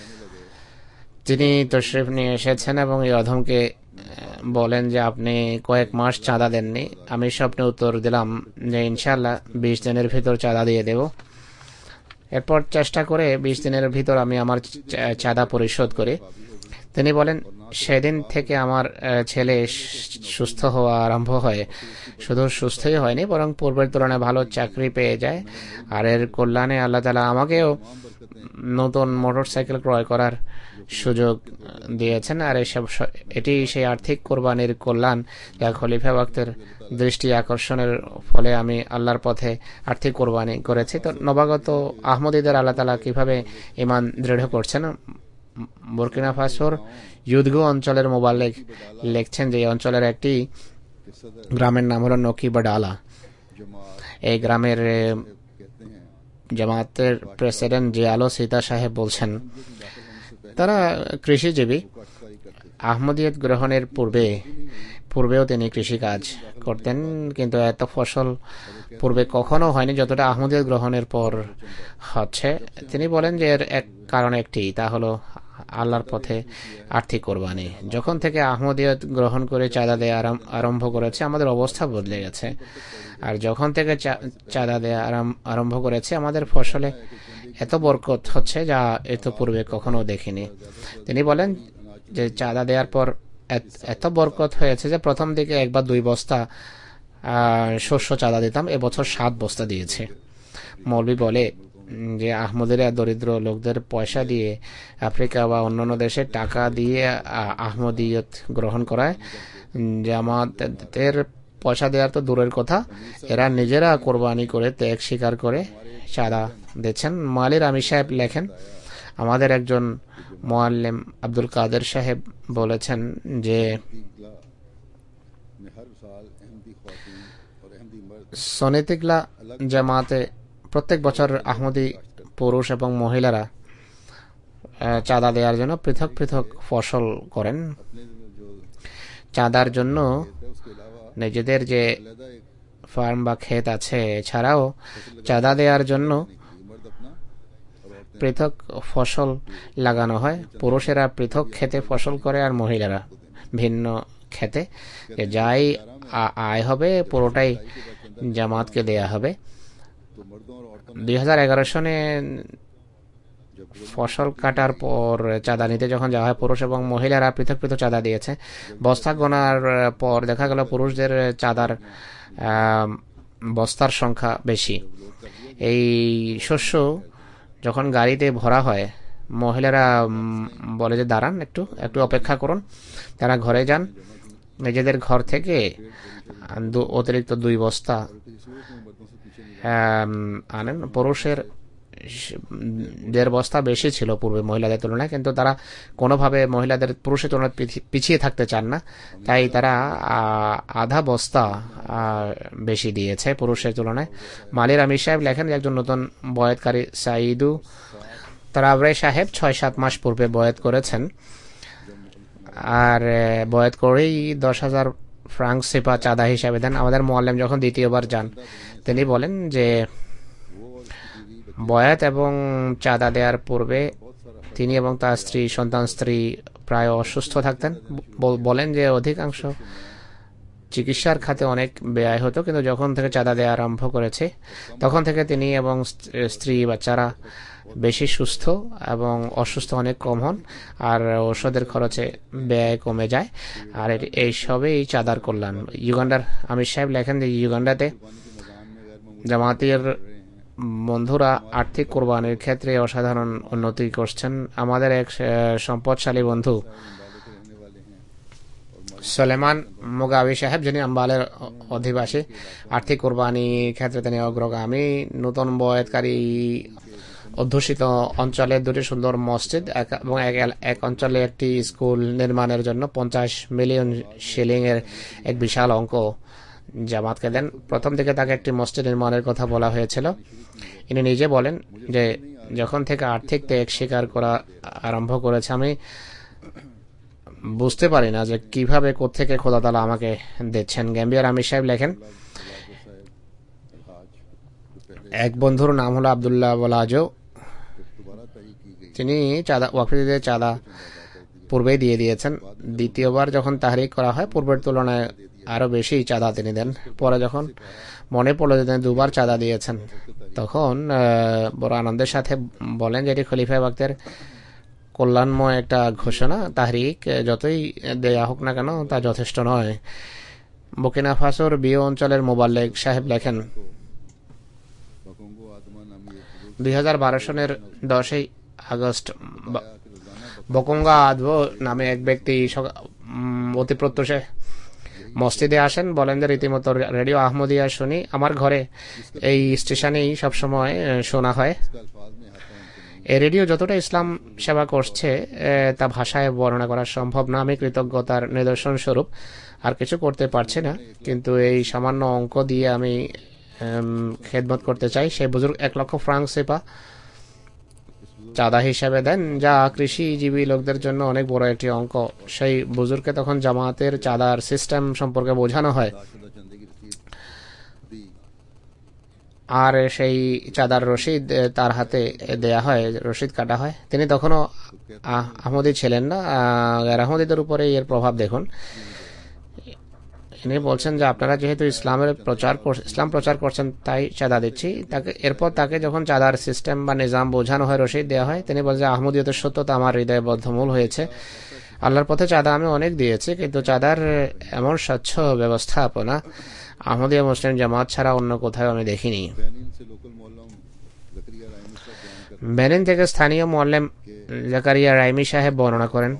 তিনি তশরিফ নিয়ে এসেছেন এবং এই অধমকে বলেন যে আপনি কয়েক মাস চাঁদা দেননি। আমি স্বপ্নে উত্তর দিলাম যে ইনশাআল্লাহ বিশ দিনের ভিতর চাঁদা দিয়ে দেব। এরপর চেষ্টা করে বিশ দিনের ভিতর আমি আমার চাঁদা পরিশোধ করি। তিনি বলেন সেদিন থেকে আমার ছেলে সুস্থ হওয়া আরম্ভ হয়। শুধু সুস্থই হয়নি, বরং পূর্বের তুলনায় ভালো চাকরি পেয়ে যায়। আর এর কল্যাণে আল্লাহ তাআলা আমাকেও নতুন মোটরসাইকেল ক্রয় করার সুযোগ দিয়েছেন। আর এসব এটি সেই আর্থিক কোরবানির কল্যাণ যা খলিফা ওয়াক্তের দৃষ্টি আকর্ষণের ফলে আমি আল্লাহর পথে আর্থিক কোরবানি করেছি। তো নবাগত আহমদীদের আল্লাহ তাআলা কিভাবে ঈমান দৃঢ় করছেন। বুর্কিনা ফাসোর ইউদগো অঞ্চলের মোবাল্লিক লিখছেন যে এই অঞ্চলের একটি গ্রামের নাম হল নকিবাডালা। এই গ্রামের জামাতের প্রেসিডেন্ট জিয়ালো সীতা সাহেব বলছেন, তারা কৃষিজীবী। আহমদিয়ত গ্রহণের পূর্বে পূর্বেও তিনি কৃষি কাজ করতেন, কিন্তু এত ফসল পূর্বে কখনো হয়নি যতটা আহমদিয়ত গ্রহণের পর হচ্ছে। তিনি বলেন যে এর এক কারণ একটি, তা হলো আল্লাহর পথে আর্থিক কোরবানি। যখন থেকে আহমদিয়ত গ্রহণ করে চাঁদা দেয়া আরম্ভ করেছে আমাদের অবস্থা বদলে গেছে। আর যখন থেকে চাঁদা দেয়া আরম্ভ করেছে আমাদের ফসলে এত বরকত হচ্ছে যা এত পূর্বে কখনো দেখিনি। তিনি বলেন যে চাঁদা দেওয়ার পর এত বরকত হয়েছে যে প্রথম দিকে একবার দুই বস্তা শস্য চাঁদা দিতাম, এবছর সাত বস্তা দিয়েছে। মৌলভী বলে যে আহমদীরা দরিদ্র লোকদের পয়সা দিয়ে আফ্রিকা বা অন্যান্য দেশে টাকা দিয়ে আহমদিয়ত গ্রহণ করায়। জামাতের পয়সা দেওয়ার তো দূরের কথা, এরা নিজেরা কোরবানি করে ত্যাগ স্বীকার করে চাঁদা দিচ্ছেন। মালির আমির সাহেব লেখেন, আমাদের একজন মোয়াল্লেম আব্দুল কাদের সাহেব বলেছেন যে সনিতিগলা জামাতে প্রত্যেক বছর আহমদি পুরুষ এবং মহিলারা চাঁদা দেওয়ার জন্য পৃথক পৃথক ফসল করেন। চাঁদার জন্য নিজেদের যে ফার্ম বা ক্ষেত আছে, এছাড়াও চাঁদা দেওয়ার জন্য পৃথক ফসল লাগানো হয়। পুরুষেরা পৃথক ক্ষেতে ফসল করে আর মহিলারা ভিন্ন ক্ষেতে। যাই আয় হবে পুরোটাই জামাতকে দেয়া হবে। দুই হাজার এগারো সনে ফসল কাটার পর চাঁদা নিতে যখন যাওয়া হয়, পুরুষ এবং মহিলারা পৃথক পৃথক চাঁদা দিয়েছে। বস্তা গোনার পর দেখা গেল পুরুষদের চাঁদার বস্তার সংখ্যা বেশি। এই শস্য যখন গাড়িতে ভরা হয়, মহিলারা বলে যে দাঁড়ান, একটু একটু অপেক্ষা করুন। তারা ঘরে যান, নিজেদের ঘর থেকে অতিরিক্ত দুই বস্তা আনেন। পুরুষের দেড় বস্তা বেশি ছিল পূর্বে মহিলাদের তুলনায়, কিন্তু তারা কোনোভাবে মহিলাদের পুরুষের তুলনায় পিছিয়ে থাকতে চান না, তাই তারা আধা বস্তা বেশি দিয়েছে পুরুষের তুলনায়। মালির আমির সাহেব লেখেন, একজন নতুন বয়াতকারী সাইদু তারাবরে সাহেব ছয় সাত মাস পূর্বে বয়াত করেছেন, আর বয়াত করেই দশ হাজার ফ্রাঙ্ক সিপা চাঁদা হিসাবে দেন। আমাদের মোয়াল্লেম যখন দ্বিতীয়বার যান, তিনি বলেন যে বয়াত এবং চাঁদা দেওয়ার পূর্বে তিনি এবং তার স্ত্রী সন্তান স্ত্রী প্রায় অসুস্থ থাকতেন। বলেন যে অধিকাংশ চিকিৎসার খাতে অনেক ব্যয় হতো, কিন্তু যখন থেকে চাঁদা দেওয়া আরম্ভ করেছে তখন থেকে তিনি এবং স্ত্রী বাচ্চারা বেশি সুস্থ এবং অসুস্থ অনেক কম হন, আর ঔষধের খরচে ব্যয় কমে যায়। আর এই সবেই চাঁদার কল্যাণ। ইউগান্ডার আমির সাহেব লেখেন যে ইউগান্ডাতে জামাতের বন্ধুরা আর্থিক কোরবানির ক্ষেত্রে অসাধারণ উন্নতি করছেন। আমাদের এক সম্পদশালী বন্ধু সুলেমান মুগাবি সাহেব, যিনি আম্বালের অধিবাসী, আর্থিক কোরবানি ক্ষেত্রে তিনি অগ্রগামী। নতুন বয়াতকারী অধ্যুষিত অঞ্চলে দুটি সুন্দর মসজিদ এবং এক অঞ্চলে একটি স্কুল নির্মাণের জন্য পঞ্চাশ মিলিয়ন শিলিং এর এক বিশাল অঙ্ক জামাতকে দেন। প্রথম দিকে তাকে একটি মসজিদ নির্মাণের কথা বলা হয়েছিল। ইনি নিজে বলেন যে যখন থেকে আর্থিক ত্যাগ স্বীকার করা আরম্ভ করেছে, আমি বুঝতে পারি না যে কিভাবে কোত্থেকে খোদা তাআলা আমাকে দিচ্ছেন। গ্যাম্বিয়ার আমির সাহেব লেখেন, এক বন্ধুর নাম হলো আব্দুল্লাহ ওয়ালাজো, তিনি চাঁদা ওয়াকফীদের চাঁদা পূর্বেই দিয়ে দিয়েছেন। দ্বিতীয়বার যখন তাহরিক করা হয়, পূর্বের তুলনায় আরো বেশি চাঁদা তিনি দেন। পরে যখন মনে পড়লো যে তিনি দুবার চাঁদা দিয়েছেন, তখন বড় আনন্দের সাথে বলেন যে এটি খলিফা ওয়াক্তের কল্যাণময় একটা ঘোষণা। তাহরিক যতই দেয়া হোক না কেন তা যথেষ্ট নয়। বুর্কিনা ফাসোর বিও অঞ্চলের মোবাল্লেগ সাহেব লেখেন, দুই হাজার বারো সনের দশই আগস্ট বকঙ্গা আদবো নামে এক ব্যক্তি অতি প্রত্যুষে মসজিদে আসেন। বলেন যে রীতিমতো রেডিও আহমদিয়া শুনি, আমার ঘরে এই স্টেশনেই সবসময় শোনা হয়। এই রেডিও যতটা ইসলাম সেবা করছে তা ভাষায় বর্ণনা করা সম্ভব না। আমি কৃতজ্ঞতার নিদর্শন স্বরূপ আর কিছু করতে পারছি না, কিন্তু এই সামান্য অঙ্ক দিয়ে আমি খেদমত করতে চাই। সেই বুজুর্গ এক লক্ষ ফ্রাঙ্ক সিপা চাঁদা হিসাবে দেন, যা কৃষিজীবী লোকদের জন্য অনেক বড় একটি অঙ্ক। সেই বুজুর্গকে তখন জামাতের চাঁদার সিস্টেম সম্পর্কে বোঝানো হয়, আর সেই চাঁদার রসিদ তার হাতে দেয়া হয়, রসিদ কাটা হয়। তিনি তখনও আহমদি ছিলেন না। আহমদিদের উপরে এর প্রভাব দেখুন। ইনি বলছেন যে আপনারা যেহেতু ইসলামের প্রচার ইসলাম প্রচার করছেন তাই চাঁদা দিচ্ছি। তাকে এরপর তাকে যখন চাঁদার সিস্টেম বা নিজাম বোঝানো হয়, রসিদ দেওয়া হয়, তিনি বলছেন আহমদীয়তের সত্যতা আমার হৃদয়ে বদ্ধমূল হয়েছে। আল্লাহর পথে চাঁদা আমি অনেক দিয়েছি, কিন্তু চাঁদার এমন স্বচ্ছ ব্যবস্থাপনা আহমদীয়া মুসলিম জামাত ছাড়া অন্য কোথাও আমি দেখিনি। বেনিন থেকে স্থানীয় মোয়াল্লেম জাকারিয়া রাইমি সাহেব বর্ণনা করেন,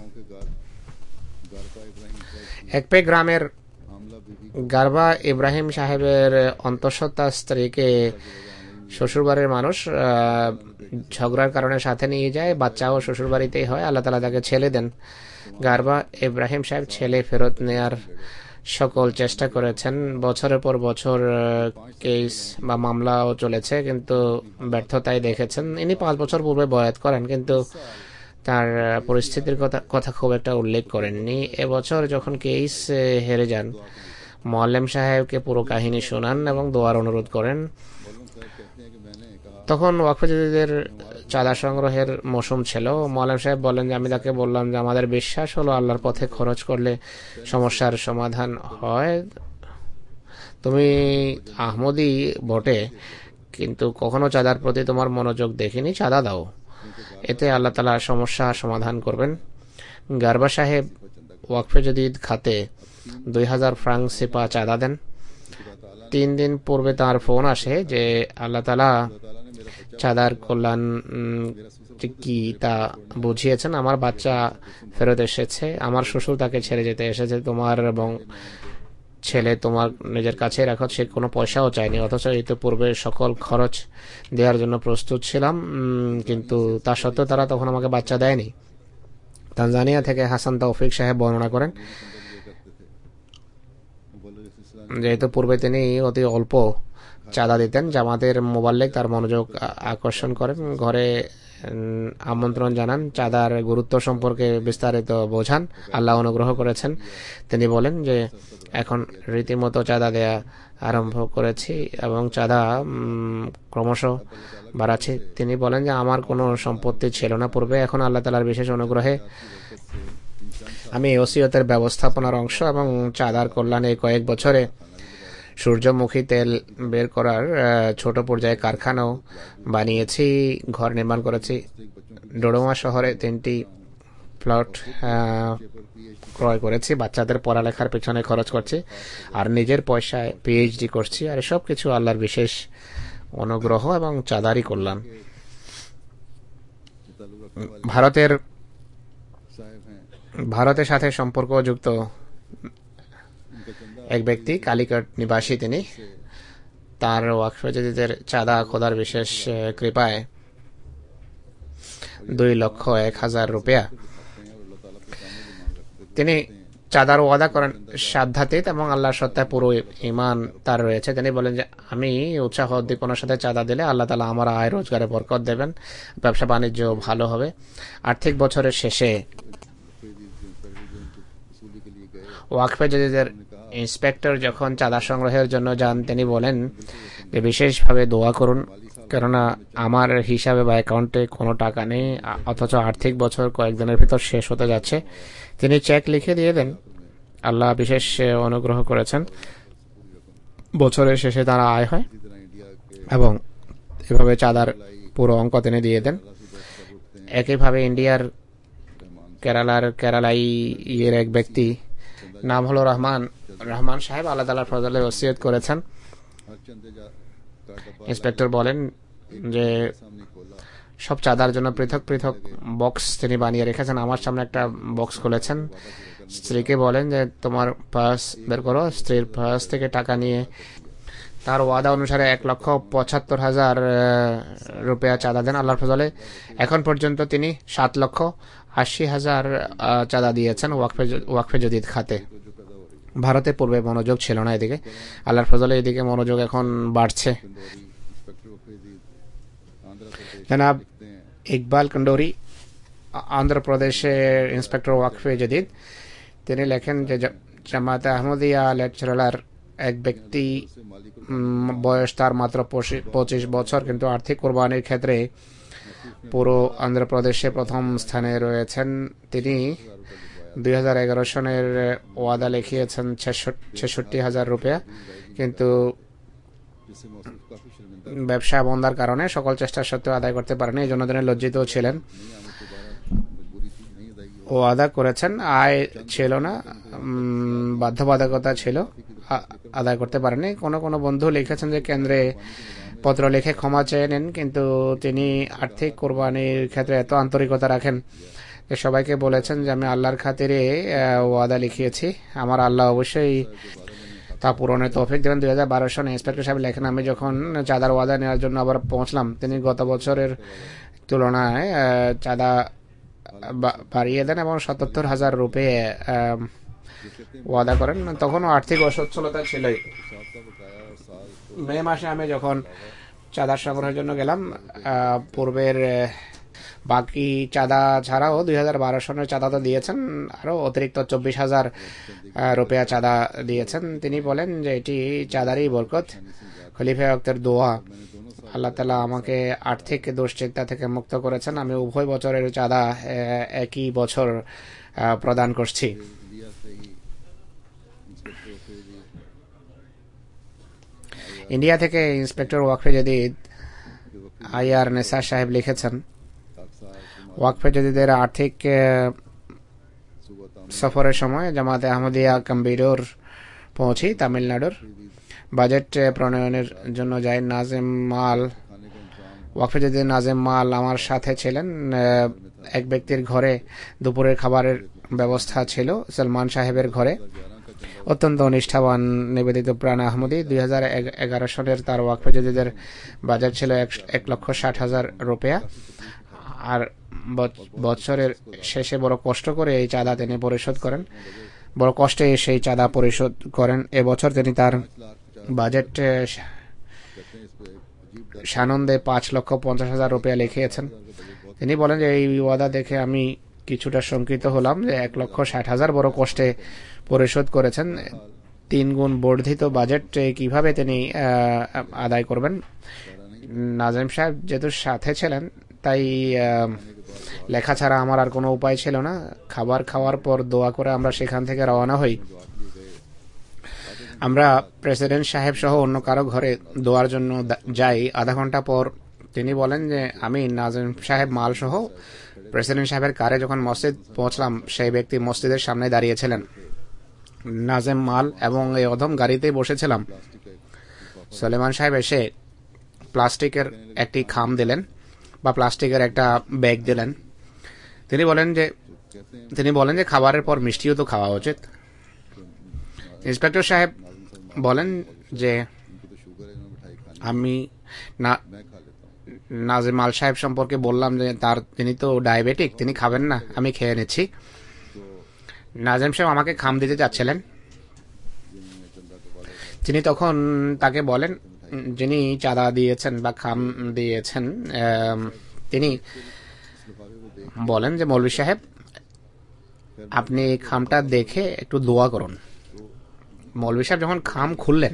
একপে গ্রামের গারবা ইব্রাহিম সাহেবের অন্তঃসত্ত্বা স্ত্রীকে শ্বশুরবাড়ির মানুষ ঝগড়ার কারণে সাথে নিয়ে যায়। বাচ্চাও শ্বশুরবাড়িতেই হয়। আল্লাহ তাআলা তাকে ছেলে দেন। গারবা ইব্রাহিম সাহেব ছেলে ফেরত নেয়ার সকল চেষ্টা করেছেন। বছরের পর বছর কেস বা মামলাও চলেছে, কিন্তু ব্যর্থতাই দেখেছেন। ইনি পাঁচ বছর পূর্বে বয়াত করেন, কিন্তু তার পরিস্থিতির কথা কথা খুব একটা উল্লেখ করেননি। এবছর যখন কেস হেরে যান, মোয়াল্লেম সাহেবকে পুরো কাহিনী শোনান এবং দোয়ার অনুরোধ করেন। তখন ওয়াকফে জাদিদের চাঁদা সংগ্রহের মৌসুম ছিল। মোয়াল্লেম সাহেব বলেন যে আমি তাকে বললাম যে আমাদের বিশ্বাস হলো আল্লাহর পথে খরচ করলে সমস্যার সমাধান হয়। তুমি আহমদি বটে, কিন্তু কখনো চাঁদার প্রতি তোমার মনোযোগ দেখিনি, চাঁদা দাও, এতে আল্লাহ তাআলা সমস্যা সমাধান করবেন। গারবা সাহেব ওয়াকফে জাদিদ খাতে দুই হাজার ফ্রাঙ্ক সিপা চাঁদা দেন। তিন দিন পূর্বে তার ফোন আসে যে আল্লাহ তাআলা চাঁদার কল্যাণ কি তা বুঝিয়েছেন, আমার বাচ্চা ফেরত এসেছে, আমার শ্বশুর তাকে ছেড়ে যেতে এসেছে, তোমার এবং ছেলে তোমার নিজের কাছে রাখো, সে কোনো পয়সাও চায়নি, অথচ ইতিপূর্বে সকল খরচ দেওয়ার জন্য প্রস্তুত ছিলাম, কিন্তু তা সত্ত্বেও তারা তখন আমাকে বাচ্চা দেয়নি। তানজানিয়া থেকে হাসান তৌফিক সাহেব বর্ণনা করেন, যেহেতু পূর্বে তিনি অতি অল্প চাঁদা দিতেন, জামাতের মোবাল্লেগ তার মনোযোগ আকর্ষণ করেন, ঘরে আমন্ত্রণ জানান, চাঁদার গুরুত্ব সম্পর্কে বিস্তারিত বোঝান। আল্লাহ অনুগ্রহ করেছেন। তিনি বলেন যে এখন রীতিমতো চাঁদা দেয়া আরম্ভ করেছি এবং চাঁদা ক্রমশ বাড়াচ্ছি। তিনি বলেন যে আমার কোনো সম্পত্তি ছিল না পূর্বে, এখন আল্লাহ তাআলার বিশেষ অনুগ্রহে আমি ওসিয়তের ব্যবস্থাপনার অংশ এবং চাঁদার কল্যাণে কয়েক বছরে সূর্যমুখী তেল বের করার ছোট পর্যায়ে কারখানাও বানিয়েছি, ঘর নির্মাণ করেছি। ডোডোমা শহরে তিনটি প্লট ক্রয় করেছি, বাচ্চাদের পড়ালেখার পেছনে খরচ করছি, আর নিজের পয়সায় পিএইচডি করছি। আর সব কিছু আল্লাহর বিশেষ অনুগ্রহ এবং চাঁদারই কল্যাণ। ভারতের ভারতের সাথে সম্পর্ক যুক্ত এক ব্যক্তি, কালিকট নিবাসী তিনি, তার ওয়াকফে জাদিদের চাঁদা খোদার বিশেষ কৃপায় দুই লক্ষ এক হাজার রুপিয়া তিনি চাঁদার ওয়াদা করেন সাধ্যাতীত এবং আল্লাহর সত্তায় পুরো ঈমান তার রয়েছে। তিনি বলেন যে আমি উৎসাহ উদ্দীপনার সাথে চাঁদা দিলে আল্লাহ তাআলা আমার আয় রোজগারে বরকত দেবেন, ব্যবসা বাণিজ্য ভালো হবে। আর্থিক বছরের শেষে ওয়াকফে জাদিদের ইন্সপেক্টর যখন চাঁদা সংগ্রহের জন্য যান, তিনি বলেন যে বিশেষভাবে দোয়া করুন, কেননা আমার হিসাবে বা অ্যাকাউন্টে কোনো টাকা নেই, অথচ আর্থিক বছর কয়েকদিনের ভিতর শেষ হতে যাচ্ছে। তিনি চেক লিখে দিয়ে দেন। আল্লাহ বিশেষ অনুগ্রহ করেছেন, বছরের শেষে তারা আয় হয় এবং এভাবে চাঁদার পুরো অঙ্ক তিনি দিয়ে দেন। একইভাবে ইন্ডিয়ার কেরালার কেরালাই এর এক ব্যক্তি, নাম হলো রহমান রহমান সাহেব, আল্লাহ তাআলার ফজলে ওসিয়ত করেছেন। ইন্সপেক্টর বলেন যে সব চাঁদার জন্য পৃথক পৃথক বক্স তিনি বানিয়ে রেখেছেন। আমার সামনে একটা বক্স খুলেছেন, স্ত্রীকে বলেন যে তোমার পার্স বের করো। স্ত্রীর পার্স থেকে টাকা নিয়ে তার ওয়াদা অনুসারে এক লক্ষ পঁচাত্তর হাজার রুপিয়া চাঁদা দেন আল্লাহর ফজলে। এখন পর্যন্ত তিনি সাত লক্ষ আশি হাজার চাঁদা দিয়েছেন ওয়াকফে ওয়াকফে জাদিদ খাতে। ভারতে পূর্বে মনোযোগ ছিল না এদিকে, আল্লাহর ফজলে এদিকে মনোযোগ এখন বাড়ছে। জনাব ইকবাল কন্ডোরি, অন্ধ্রপ্রদেশের ইন্সপেক্টর ওয়াকফে জাদিদ, তিনি লেখেন যে জামাতে আহমদিয়া লেকচারার এক ব্যক্তি, বয়স তার মাত্র পঁচিশ বছর, কিন্তু আর্থিক কোরবানির ক্ষেত্রে পুরো অন্ধ্রপ্রদেশে প্রথম স্থানে রয়েছেন। তিনি দুই হাজার এগারো সনের ওয়াদা লিখিয়েছেন ছেষট্টি হাজার রুপিয়া, কিন্তু ব্যবসা বন্ধার কারণে সকল চেষ্টা সত্ত্বেও আদায় করতে পারেনি। এই জন্য তিনি লজ্জিত ছিলেন। ওয়াদা করেছেন, আয় ছিল না, বাধ্যবাধকতা ছিল, আদায় করতে পারেনি। কোনো কোনো বন্ধু লিখেছেন যে কেন্দ্রে পত্র লিখে ক্ষমা চেয়ে নেন, কিন্তু তিনি আর্থিক কোরবানির ক্ষেত্রে এত আন্তরিকতা রাখেন যে সবাইকে বলেছেন যে আমি আল্লাহর খাতিরে ওয়াদা লিখিয়েছি, আমার আল্লাহ অবশ্যই তা পূরণের তৌফিক দেবেন। দুই হাজার বারো সনে ইন্সপেক্টর সাহেব লেখেন, আমি যখন চাঁদার ওয়াদা নেওয়ার জন্য আবার পৌঁছলাম, তিনি গত বছরের তুলনায় চাঁদা বাড়িয়ে দেন এবং সত্তর হাজার রুপিয়ে ওয়াদা করেন। তখনও আর্থিক অসচ্ছলতা ছিলই। মে মাসে আমি যখন চাঁদা সংগ্রহের জন্য গেলাম, পূর্বের বাকি চাঁদা ছাড়াও দুই হাজার বারো সনের চাঁদা তো দিয়েছেন, আরও অতিরিক্ত চব্বিশ হাজার রুপিয়া চাঁদা দিয়েছেন। তিনি বলেন যে এটি চাঁদারই বরকত, খলিফা ওয়াক্তের দোয়া। আল্লাহ তাআলা আমাকে আর্থিক দুশ্চিন্তা থেকে মুক্ত করেছেন। আমি উভয় বছরের চাঁদা একই বছর প্রদান করছি। ইন্ডিয়া থেকে inspector Waqfe Jadid I R Nesar Saheb লিখেছেন, ওয়াকফে জাদিদের আর্থিক সফরের সময় জামাতে আহমদিয়া কাম্বিরোর পৌঁছি, তামিলনাড়ুর। বাজেট প্রণয়নের জন্য যাই নাজিম মাল, ওয়াকফে জাদিদ নাজিম মাল আমার সাথে ছিলেন। এক ব্যক্তির ঘরে দুপুরের খাবারের ব্যবস্থা ছিল, সলমান সাহেবের ঘরে। অত্যন্ত নিষ্ঠাবান নিবেদিত প্রাণ আহমদী। দুই হাজার এগারো সনের তার ওয়াকফে জাদিদের বাজেট ছিল এক লক্ষ ষাট হাজার রুপিয়া। আর বছরের শেষে বড় কষ্ট করে এই চাঁদা তিনি পরিশোধ করেন, বড় কষ্টে সেই চাঁদা পরিশোধ করেন। এবছর তিনি তার বাজেট সানন্দে পাঁচ লক্ষ পঞ্চাশ হাজার রুপিয়া লিখিয়েছেন। তিনি বলেন যে এই ওয়াদা দেখে আমি কিছুটা শঙ্কিত হলাম যে এক লক্ষ ষাট হাজার বড় কষ্টে পরিশোধ করেছেন। তিন গুণ বর্ধিত বাজেট কিভাবে তিনি আদায় করবেন। নাজিম সাহেব যেহেতু সাথে ছিলেন, তাই লেখা ছাড়া আমার আর কোনো উপায় ছিল না। খাবার খাওয়ার পর দোয়া করে আমরা সেখান থেকে রওনা হই। আমরা প্রেসিডেন্ট সাহেব সহ অন্য কারো ঘরে দোয়ার জন্য যাই। আধা ঘন্টা পর তিনি বলেন যে আমি নাজিম সাহেব মাল সহ প্রেসিডেন্ট সাহেবের কারে যখন মসজিদ পৌঁছলাম, সেই ব্যক্তি মসজিদের সামনে দাঁড়িয়েছিলেন। নাজিম মাল এবং এই অধম গাড়িতেই বসেছিলাম। সলেমান সাহেব এসে প্লাস্টিকের একটি খাম দিলেন বা প্লাস্টিকের একটা ব্যাগ দিলেন। তিনি বলেন যে তিনি বলেন যে খাবারের পর মিষ্টিও তো খাওয়া উচিত। ইন্সপেক্টর সাহেব বলেন যে আমি না নাজিম মাল সাহেব সম্পর্কে বললাম যে তার তিনি তো ডায়াবেটিক, তিনি খাবেন না, আমি খেয়ে নিচ্ছি। নাজিম সাহেব আমাকে খাম দিতে যাচ্ছিলেন। তিনি তখন তাকে বলেন, যিনি চাঁদা দিয়েছেন বা খাম দিয়েছেন, তিনি বলেন যে মৌলভী সাহেব আপনি খামটা দেখে একটু দোয়া করুন। মৌলভী সাহেব যখন খাম খুললেন,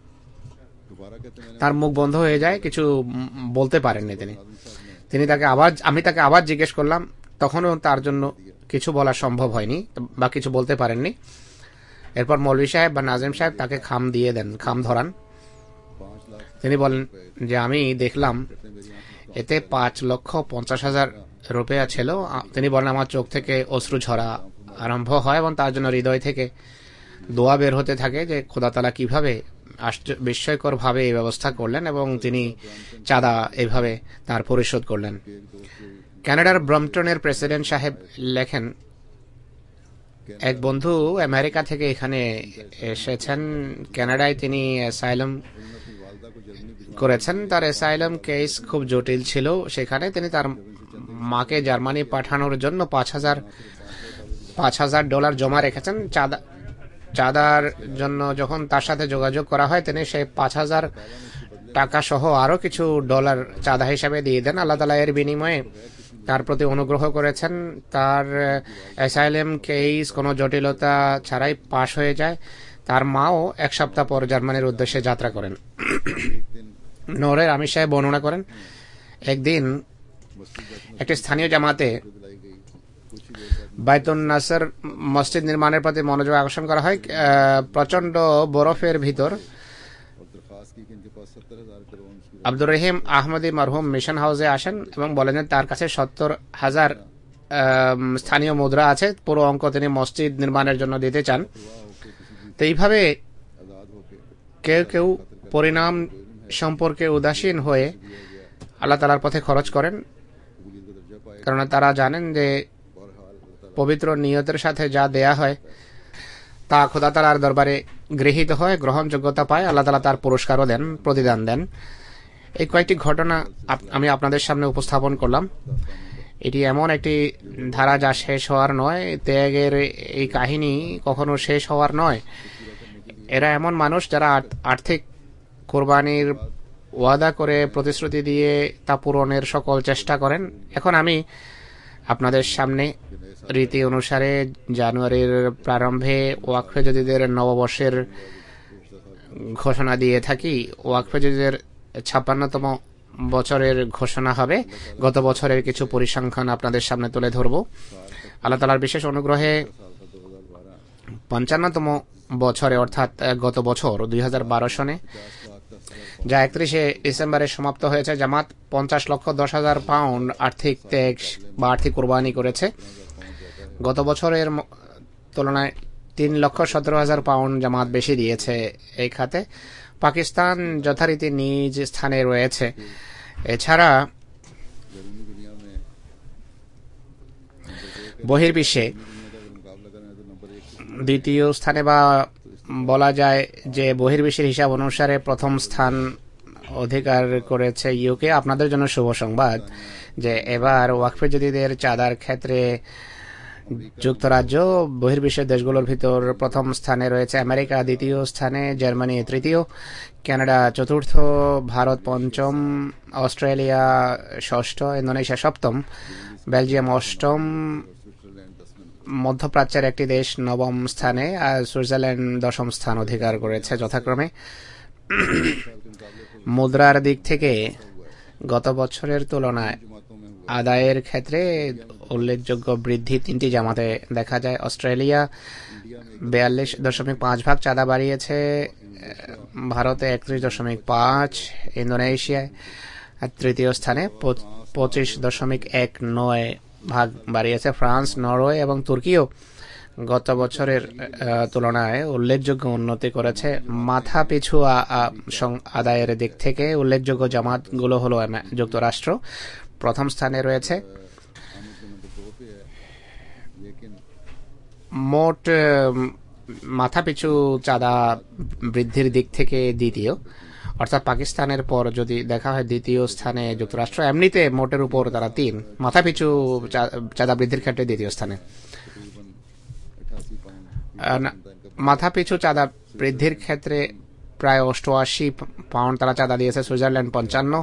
তার মুখ বন্ধ হয়ে যায়, কিছু বলতে পারেননি তিনি। তিনি তাকে আবার আমি তাকে আবার জিজ্ঞেস করলাম, তখনও তার জন্য কিছু বলা সম্ভব হয়নি বা কিছু বলতে পারেননি। এরপর মৌলভী সাহেব বা নাজিম সাহেব তাকে খাম দিয়ে দেন, খাম ধরান। তিনি বলেন যে আমি দেখলাম এতে পাঁচ লক্ষ পঞ্চাশ হাজার রুপিয়া ছিল। তিনি বলেন আমার চোখ থেকে অশ্রু ঝরা আরম্ভ হয় এবং তার জন্য হৃদয় থেকে দোয়া বের হতে থাকে যে খোদা তাআলা কিভাবে বিস্ময়কর ভাবে এই ব্যবস্থা করলেন এবং তিনি চাঁদা এভাবে তার পরিশোধ করলেন। কানাডার ব্রম্পটনের প্রেসিডেন্ট সাহেব লেখেন, এক বন্ধু আমেরিকা থেকে এখানে এসেছেন। কানাডায় তিনি অ্যাসাইলাম করেছেন। তার অ্যাসাইলাম কেস খুব জটিল ছিল। সেখানে তিনি তার মাকে জার্মানি পাঠানোর জন্য পাঁচ হাজার পাঁচ হাজার ডলার জমা রেখেছেন। চাঁদা চাঁদার জন্য যখন তার সাথে যোগাযোগ করা হয়, তিনি সেই পাঁচ হাজার টাকা সহ আরো কিছু ডলার চাঁদা হিসাবে দিয়ে দেন। আল্লাহ তাআলা এর বিনিময়ে তার প্রতি অনুগ্রহ করেছেন। তার অ্যাসাইলাম কেস কোনো জটিলতা ছাড়াই পাশ হয়ে যায়। তার মাও এক সপ্তাহ পর জার্মানির উদ্দেশ্যে যাত্রা করেন। নূরের আমির সাহেব বর্ণনা করেন, একদিন একটি স্থানীয় জামাতে বাইতুন নাসর মসজিদ নির্মাণের প্রতি মনোযোগ আকর্ষণ করা হয় প্রচন্ড বরফের ভিতর। আব্দুর রহিম আহমদি মরহুম মিশন হাউসে আসেন এবং বলেন যে তার কাছে সত্তর হাজার স্থানীয় মুদ্রা আছে, পুরো অঙ্ক তিনি মসজিদ নির্মাণের জন্য দিতে চান। তো এইভাবে কেউ কেউ পরিণাম সম্পর্কে উদাসীন হয়ে আল্লাহ তাআলার পথে খরচ করেন, কারণ তারা জানেন যে পবিত্র নিয়তের সাথে যা দেয়া হয় তা খোদা তাআলার দরবারে গৃহীত হয়, গ্রহণযোগ্যতা পায়, আল্লাহ তাআলা তার পুরস্কারও দেন, প্রতিদান দেন। এই কয়েকটি ঘটনা আমি আপনাদের সামনে উপস্থাপন করলাম। এটি এমন একটি ধারা যা শেষ হওয়ার নয়, ত্যাগের এই কাহিনী কখনো শেষ হওয়ার নয়। এরা এমন মানুষ যারা আর্থিক কোরবানির ওয়াদা করে, প্রতিশ্রুতি দিয়ে তা পূরণের সকল চেষ্টা করেন। এখন আমি আপনাদের সামনে রীতি অনুসারে জানুয়ারির প্রারম্ভে ওয়াকফে জদিদের নববর্ষের ঘোষণা দিয়ে থাকি। ওয়াকফে জদিদের ছাপ্পান্নতম বছরের ঘোষণা হবে। গত বছরের কিছু পরিসংখ্যান আপনাদের সামনে তুলে ধরব। আল্লাহ তাআলার বিশেষ অনুগ্রহে পঞ্চান্নতম বছরে অর্থাৎ গত বছর দুই হাজার বারো সনে যা একত্রিশে ডিসেম্বরে সমাপ্ত হয়েছে, জামাত পঞ্চাশ লক্ষ দশ হাজার পাউন্ড আর্থিক ত্যাগ বা আর্থিক কোরবানি করেছে। গত বছরের তুলনায় তিন লক্ষ সতেরো হাজার পাউন্ড জামাত বেশি দিয়েছে এই খাতে। পাকিস্তান যথারীতি নিজ স্থানে রয়েছে। এছাড়া বহির্বিশ্বে দ্বিতীয় স্থানে, বা বলা যায় যে বহির্বিশ্বের হিসাব অনুসারে প্রথম স্থান অধিকার করেছে ইউকে। আপনাদের জন্য শুভ সংবাদ যে এবার ওয়াকফে জদিদের চাঁদার ক্ষেত্রে যুক্তরাজ্য বহির্বিশ্বের দেশগুলোর ভিতর প্রথম স্থানে রয়েছে, আমেরিকা দ্বিতীয় স্থানে, জার্মানি তৃতীয়, কানাডা চতুর্থ, ভারত পঞ্চম, অস্ট্রেলিয়া ষষ্ঠ, ইন্দোনেশিয়া সপ্তম, বেলজিয়াম অষ্টম, মধ্যপ্রাচ্যের একটি দেশ নবম স্থানে, আর সুইজারল্যান্ড দশম স্থান অধিকার করেছে যথাক্রমে। মুদ্রার দিক থেকে গত বছরের তুলনায় আদায়ের ক্ষেত্রে উল্লেখযোগ্য বৃদ্ধি তিনটি জামাতে দেখা যায়। অস্ট্রেলিয়া বিয়াল্লিশ দশমিক পাঁচ ভাগ চাঁদা বাড়িয়েছে, ভারতে একত্রিশ দশমিক পাঁচ, ইন্দোনেশিয়ায় তৃতীয় স্থানে পঁচিশ দশমিক এক নয় ভাগ বাড়িয়েছে। ফ্রান্স, নরওয়ে এবং তুর্কিও গত বছরের তুলনায় উল্লেখযোগ্য উন্নতি করেছে। মাথা পিছু আদায়ের দিক থেকে উল্লেখযোগ্য জামাতগুলো হলো যুক্তরাষ্ট্র প্রথম স্থানে রয়েছে, মোট মাথাপিছু চাঁদা বৃদ্ধির দিক থেকে দ্বিতীয়, অর্থাৎ পাকিস্তানের পর যদি দেখা হয় দ্বিতীয় স্থানে যুক্তরাষ্ট্র। এমনিতে মোটের উপর তারা তিন, মাথাপিছু চাঁদা বৃদ্ধির ক্ষেত্রে দ্বিতীয় স্থানে। মাথাপিছু চাঁদা বৃদ্ধির ক্ষেত্রে প্রায় অষ্টআশি পাউন্ড তারা চাঁদা দিয়েছে। সুইজারল্যান্ড পঞ্চান্ন,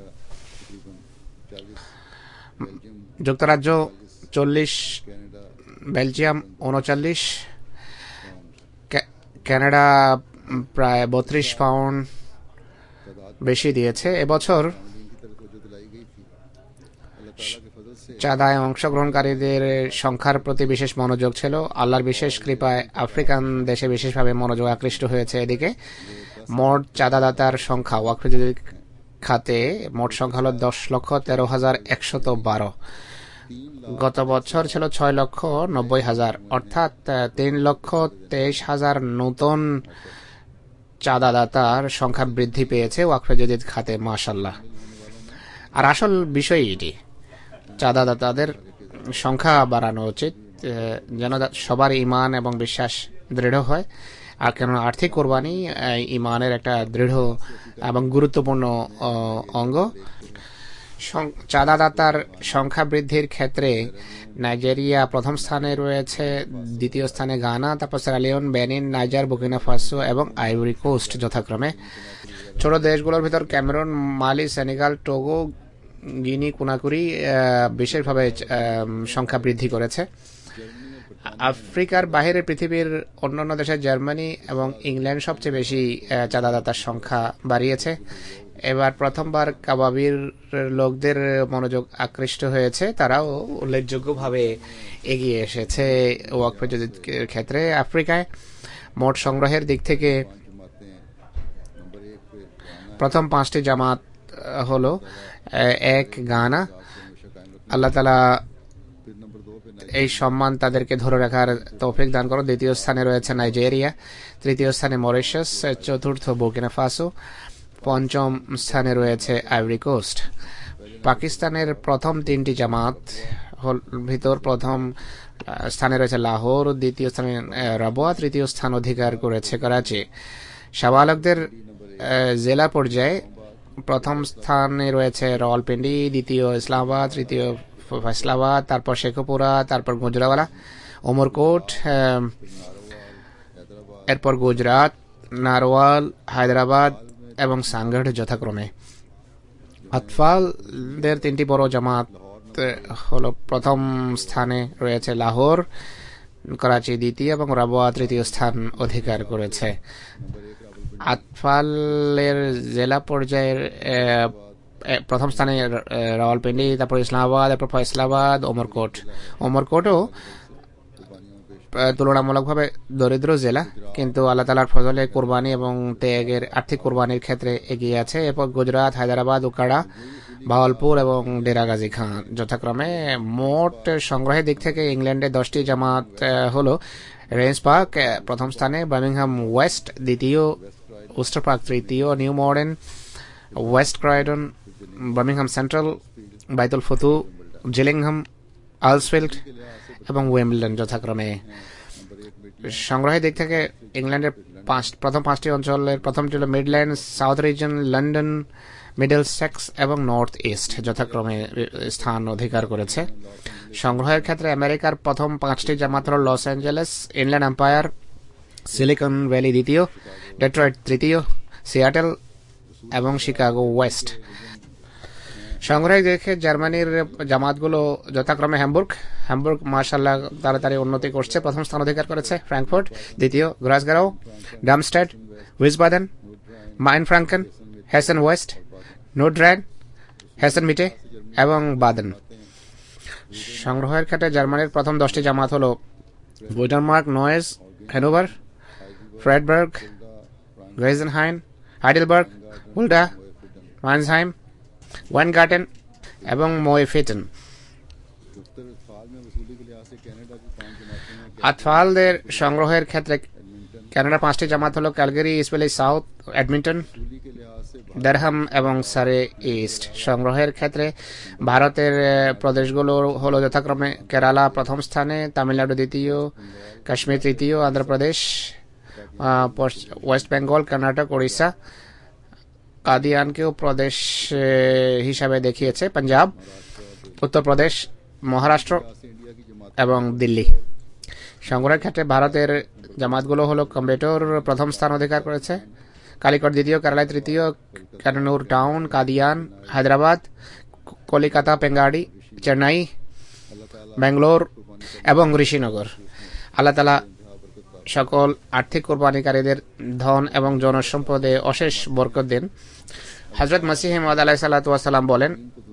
যুক্তরাজ্য চল্লিশ, বেলজিয়াম উনচল্লিশ, কানাডা প্রায় বত্রিশ পাউন্ড বেশি দিয়েছে। এবছর চাঁদায় অংশগ্রহণকারীদের সংখ্যার প্রতি বিশেষ মনোযোগ ছিল। আল্লাহর বিশেষ কৃপায় আফ্রিকান দেশে বিশেষভাবে মনোযোগ আকৃষ্ট হয়েছে। এদিকে মোট চাঁদাদাতার সংখ্যা ওয়াকফ জদিদ খাতে মোট সংখ্যা হল দশ লক্ষ তেরো হাজার একশত বারো। গত বছর ছিল ছয় লক্ষ নব্বই হাজার, অর্থাৎ তিন লক্ষ তেইশ হাজার নতুন চাঁদাদাতার সংখ্যা বৃদ্ধি পেয়েছে ওয়াকফে জদিদ খাতে, মাশাআল্লাহ। আর আসল বিষয় এটি, চাঁদাদাতাদের সংখ্যা বাড়ানো উচিত যেন সবার ইমান এবং বিশ্বাস দৃঢ় হয়। আর কেননা আর্থিক কোরবানি ইমানের একটা দৃঢ় এবং গুরুত্বপূর্ণ অঙ্গ। চাঁদাদাতার সংখ্যা বৃদ্ধির ক্ষেত্রে নাইজেরিয়া প্রথম স্থানে রয়েছে, দ্বিতীয় স্থানে গানা, তারপর Sierra Leone, Benin, Niger, Burkina Faso এবং আইভরি কোস্ট যথাক্রমে। ছোট দেশগুলোর ভিতর Cameroon, Mali, Senegal, Togo, Guinea, Conakry বিশেষভাবে সংখ্যা বৃদ্ধি করেছে। আফ্রিকার বাইরে পৃথিবীর অন্যান্য দেশে জার্মানি এবং ইংল্যান্ড সবচেয়ে বেশি চাঁদাদাতার সংখ্যা বাড়িয়েছে। এবার প্রথমবার কাবাবির লোকদের মনোযোগ আকৃষ্ট হয়েছে, তারাও উল্লেখযোগ্যভাবে এগিয়ে এসেছে ওয়াকফে জদীদের ক্ষেত্রে। আফ্রিকায় মোট সংগ্রহের দিক থেকে প্রথম পাঁচটি জামাত হলো এক গানা। আল্লাহ তাআলা এই সম্মান তাদেরকে ধরে রাখার তৌফিক দান করো। দ্বিতীয় স্থানে রয়েছে নাইজেরিয়া, তৃতীয় স্থানে মরিশাস, চতুর্থ বুর্কিনা ফাসো, পঞ্চম স্থানে রয়েছে আইভরি কোস্ট। পাকিস্তানের প্রথম তিনটি জামাত ভিতর প্রথম স্থানে রয়েছে লাহোর, দ্বিতীয় স্থানে রাবোয়া, তৃতীয় স্থান অধিকার করেছে করাচি। সাবালকদের জেলা পর্যায়ে প্রথম স্থানে রয়েছে রাওয়ালপিন্ডি, দ্বিতীয় ইসলামাবাদ, তৃতীয় ফয়সালাবাদ, তারপর শেখপুরা, তারপর গুজরাওয়ালা, উমরকোট, এরপর গুজরাট, নারওয়াল, হায়দ্রাবাদ এবং সাংগড় যথাক্রমে। আতফালদের তিনটি বড় জামাত হলো প্রথম স্থানে রয়েছে লাহোর, করাচি দ্বিতীয় এবং রাবোয়া তৃতীয় স্থান অধিকার করেছে। আতফালের জেলা পর্যায়ের প্রথম স্থানে রাওয়ালপিন্ডি, তারপর ইসলামাবাদ, তারপর ফয়সালাবাদ, ওমরকোট। ওমরকোটও তুলনামূলকভাবে দরিদ্র জেলা, কিন্তু আল্লাহ তাআলার ফজলে কোরবানি এবং ত্যাগের আর্থিক কোরবানির ক্ষেত্রে এগিয়ে আছে। এরপর গুজরাট, হায়দ্রাবাদ, উকাড়া, বাওয়ালপুর এবং ডেরাগাজী খান যথাক্রমে। মোট সংগ্রহের দিক থেকে ইংল্যান্ডে দশটি জামাত হলো রেঞ্জ পার্ক প্রথম স্থানে, বার্মিংহাম ওয়েস্ট দ্বিতীয়, উস্টার পার্ক তৃতীয়, New Malden, West Croydon, Birmingham Central, Baitul Futuh, জিলিংহাম, আলসফিল্ড এবং ওয়েম্বলডন যথাক্রমে। সংগ্রহের দিক থেকে ইংল্যান্ডের পাঁচ প্রথম পাঁচটি অঞ্চলের প্রথমটি হল Midlands, South Region, London, Middlesex এবং নর্থ ইস্ট যথাক্রমে স্থান অধিকার করেছে। সংগ্রহের ক্ষেত্রে আমেরিকার প্রথম পাঁচটি জামাত হল Los Angeles, Inland Empire, Silicon Valley দ্বিতীয়, ডেট্রয়েট তৃতীয়, সিয়াটেল এবং শিকাগো ওয়েস্ট। সংগ্রহে দেখে জার্মানির জামাতগুলো যথাক্রমে হ্যামবুর্গ হ্যামবুর্গ মার্শাল্লাহ তাড়াতাড়ি উন্নতি করছে, প্রথম স্থান অধিকার করেছে। ফ্র্যাঙ্কফুর্ট দ্বিতীয়, Gross Gerau, Darmstadt, Wiesbaden, Mainfranken, Hessen West, Nordrhein, Hessen Mitte এবং বাদেন। সংগ্রহের ক্ষেত্রে জার্মানির প্রথম দশটি জামাত হল বুইডেনমার্ক, নয়েজ, হ্যানোভার, ফ্রেডবার্গ, গ্রেজেনহাইম, হাইডেলবার্গ, উল্ডা, মাইনসহাইম, ওয়েনগার্টেন এবং মোয়েফেটেন। আতফালদের সংগ্রহের ক্ষেত্রে কানাডার পাঁচটি জামাত হল Calgary, East Valley South, Edmonton, Durham এবং সারে ইস্ট। সংগ্রহের ক্ষেত্রে ভারতের প্রদেশগুলো হল যথাক্রমে কেরালা প্রথম স্থানে, তামিলনাড়ু দ্বিতীয়, কাশ্মীর তৃতীয়, অন্ধ্রপ্রদেশ, ওয়েস্ট বেঙ্গল, কর্ণাটক, ওড়িশা, কাদিয়ানকেও প্রদেশ হিসাবে দেখিয়েছে, পাঞ্জাব, উত্তরপ্রদেশ, মহারাষ্ট্র এবং দিল্লি। সংগ্রহের ক্ষেত্রে ভারতের জামাতগুলো হলো কম্বেটোর প্রথম স্থান অধিকার করেছে, কালিকট দ্বিতীয়, কেরালায় তৃতীয়, কান্নুর টাউন, কাদিয়ান, হায়দ্রাবাদ, কলিকাতা, পেঙ্গাড়ি, চেন্নাই, ব্যাঙ্গালোর এবং ঋষিনগর। আল্লাহ তাআলা সকল আর্থিক কোরবানিকারীদের ধন এবং জনসম্পদে অশেষ বরকত দেন। হযরত মসিহ মাউদ আলাইহিস সালাতু ওয়াস সালাম বলেন,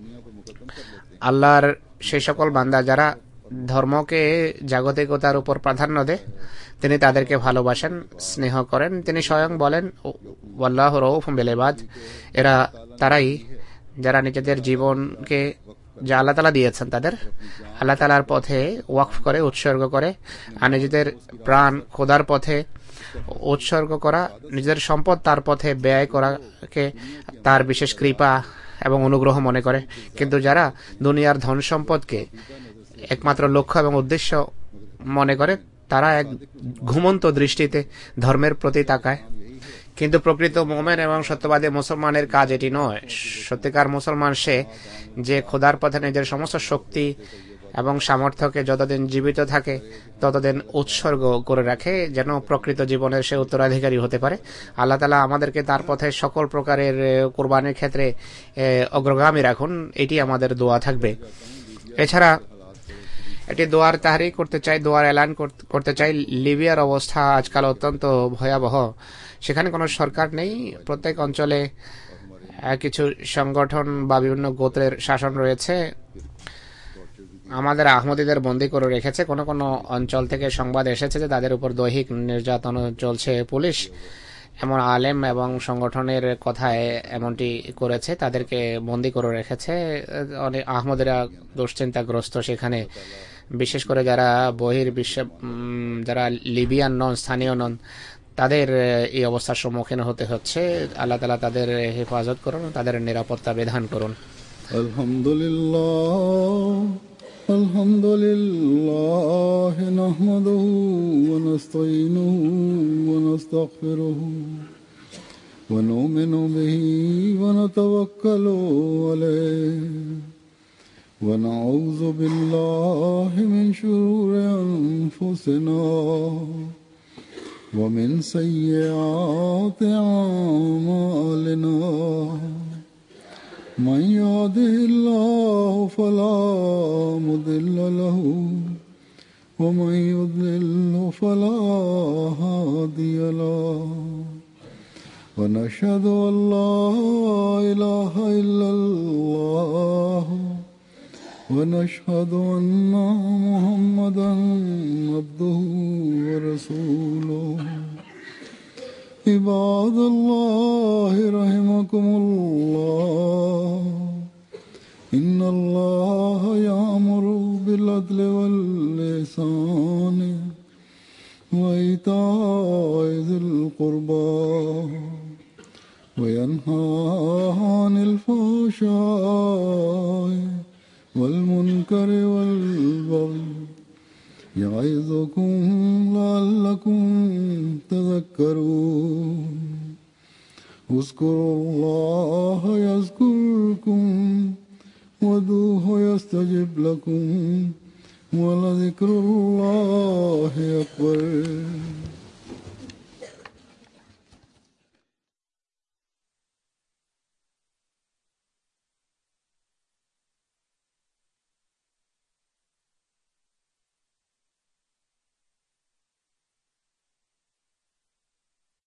আল্লাহর সেই সকল বান্দা যারা ধর্মকে জাগতিকতার উপর প্রাধান্য দেয়, তিনি তাদেরকে ভালোবাসেন, স্নেহ করেন। তিনি স্বয়ং বলেন, ওয়াল্লাহু রাউফুম বিল ইবাদ, এরা তারাই যারা নিজেদের জীবনকে যা আল্লাহ তাআলা দিয়েছেন তাদের আল্লাহ তাআলার পথে ওয়াকফ করে, উৎসর্গ করে, আর নিজেদের প্রাণ খোদার পথে উৎসর্গ করা, নিজের সম্পদ তার পথে ব্যয় করাকে তার বিশেষ কৃপা এবং অনুগ্রহ মনে করে। কিন্তু যারা দুনিয়ার ধন সম্পদকে একমাত্র লক্ষ্য এবং উদ্দেশ্য মনে করে, তারা এক ঘুমন্ত দৃষ্টিতে ধর্মের প্রতি তাকায়। কিন্তু প্রকৃত মুমিন এবং সত্যবাদী মুসলমানের কাজ এটি নয়। সত্যিকার মুসলমান সে যে খোদার পথে নিজের সমস্ত শক্তি এবং সামর্থ্যকে যতদিন জীবিত থাকে ততদিন উৎসর্গ করে রাখে, যেন প্রকৃত জীবনের সে উত্তরাধিকারী হতে পারে। আল্লাহ তাআলা আমাদেরকে তার পথে সকল প্রকারের কুরবানির ক্ষেত্রে অগ্রগামী রাখুন, এটি আমাদের দোয়া থাকবে। এছাড়া এটি দোয়ার তাহরিক করতে চাই, দোয়ার এলান করতে চাই। লিবিয়ার অবস্থা আজকাল অত্যন্ত ভয়াবহ। সেখানে কোনো সরকার নেই, প্রত্যেক অঞ্চলে কিছু সংগঠন বা বিভিন্ন গোত্রের শাসন রয়েছে, আমাদের আহমদীদের বন্দী করে রেখেছে। কোনো কোনো অঞ্চল থেকে সংবাদ এসেছে যে তাদের উপর দৈহিক নির্যাতন চলছে। পুলিশ এমন আলেম এবং সংগঠনের কথায় এমনটি করেছে, তাদেরকে বন্দী করে রেখেছে। অনেক আহমদীরা দুশ্চিন্তাগ্রস্ত সেখানে, বিশেষ করে যারা বহির বিশ্ব, যারা লিবিয়ান নন, স্থানীয় নন, তাদের এই অবস্থার সম্মুখীন হতে হচ্ছে। আল্লাহ তাআলা তাদের হেফাজত করুন, তাদের নিরাপত্তা বিধান করুন। আলহামদুলিল্লাহ আলহামদুলিল্লাহ নাহমাদুহু ওয়া নাস্তাঈনুহু ওয়া নাস্তাগফিরুহু ওয়া নু'মিনু বিহি ওয়া নাতাওয়াক্কালু আলাইহি ওয়া নাউযু বিল্লাহি মিন শুরুরি আনফুসিনা ومن سيئات أعمالنا من يهده الله فلا مضل له ومن يضلل فلا هادي له ونشهد أن لا إله إلا الله ونشهد أن محمدا عبده ورسوله عباد الله رحمكم الله إن الله يأمر بالعدل والإحسان وإيتاء ذي القربى وينهى عن الفحشاء والمنكر والبغي يعظكم لعلكم تذكرون اذكروا الله يذكركم وادعوه يستجب لكم ولذكر الله أكبر.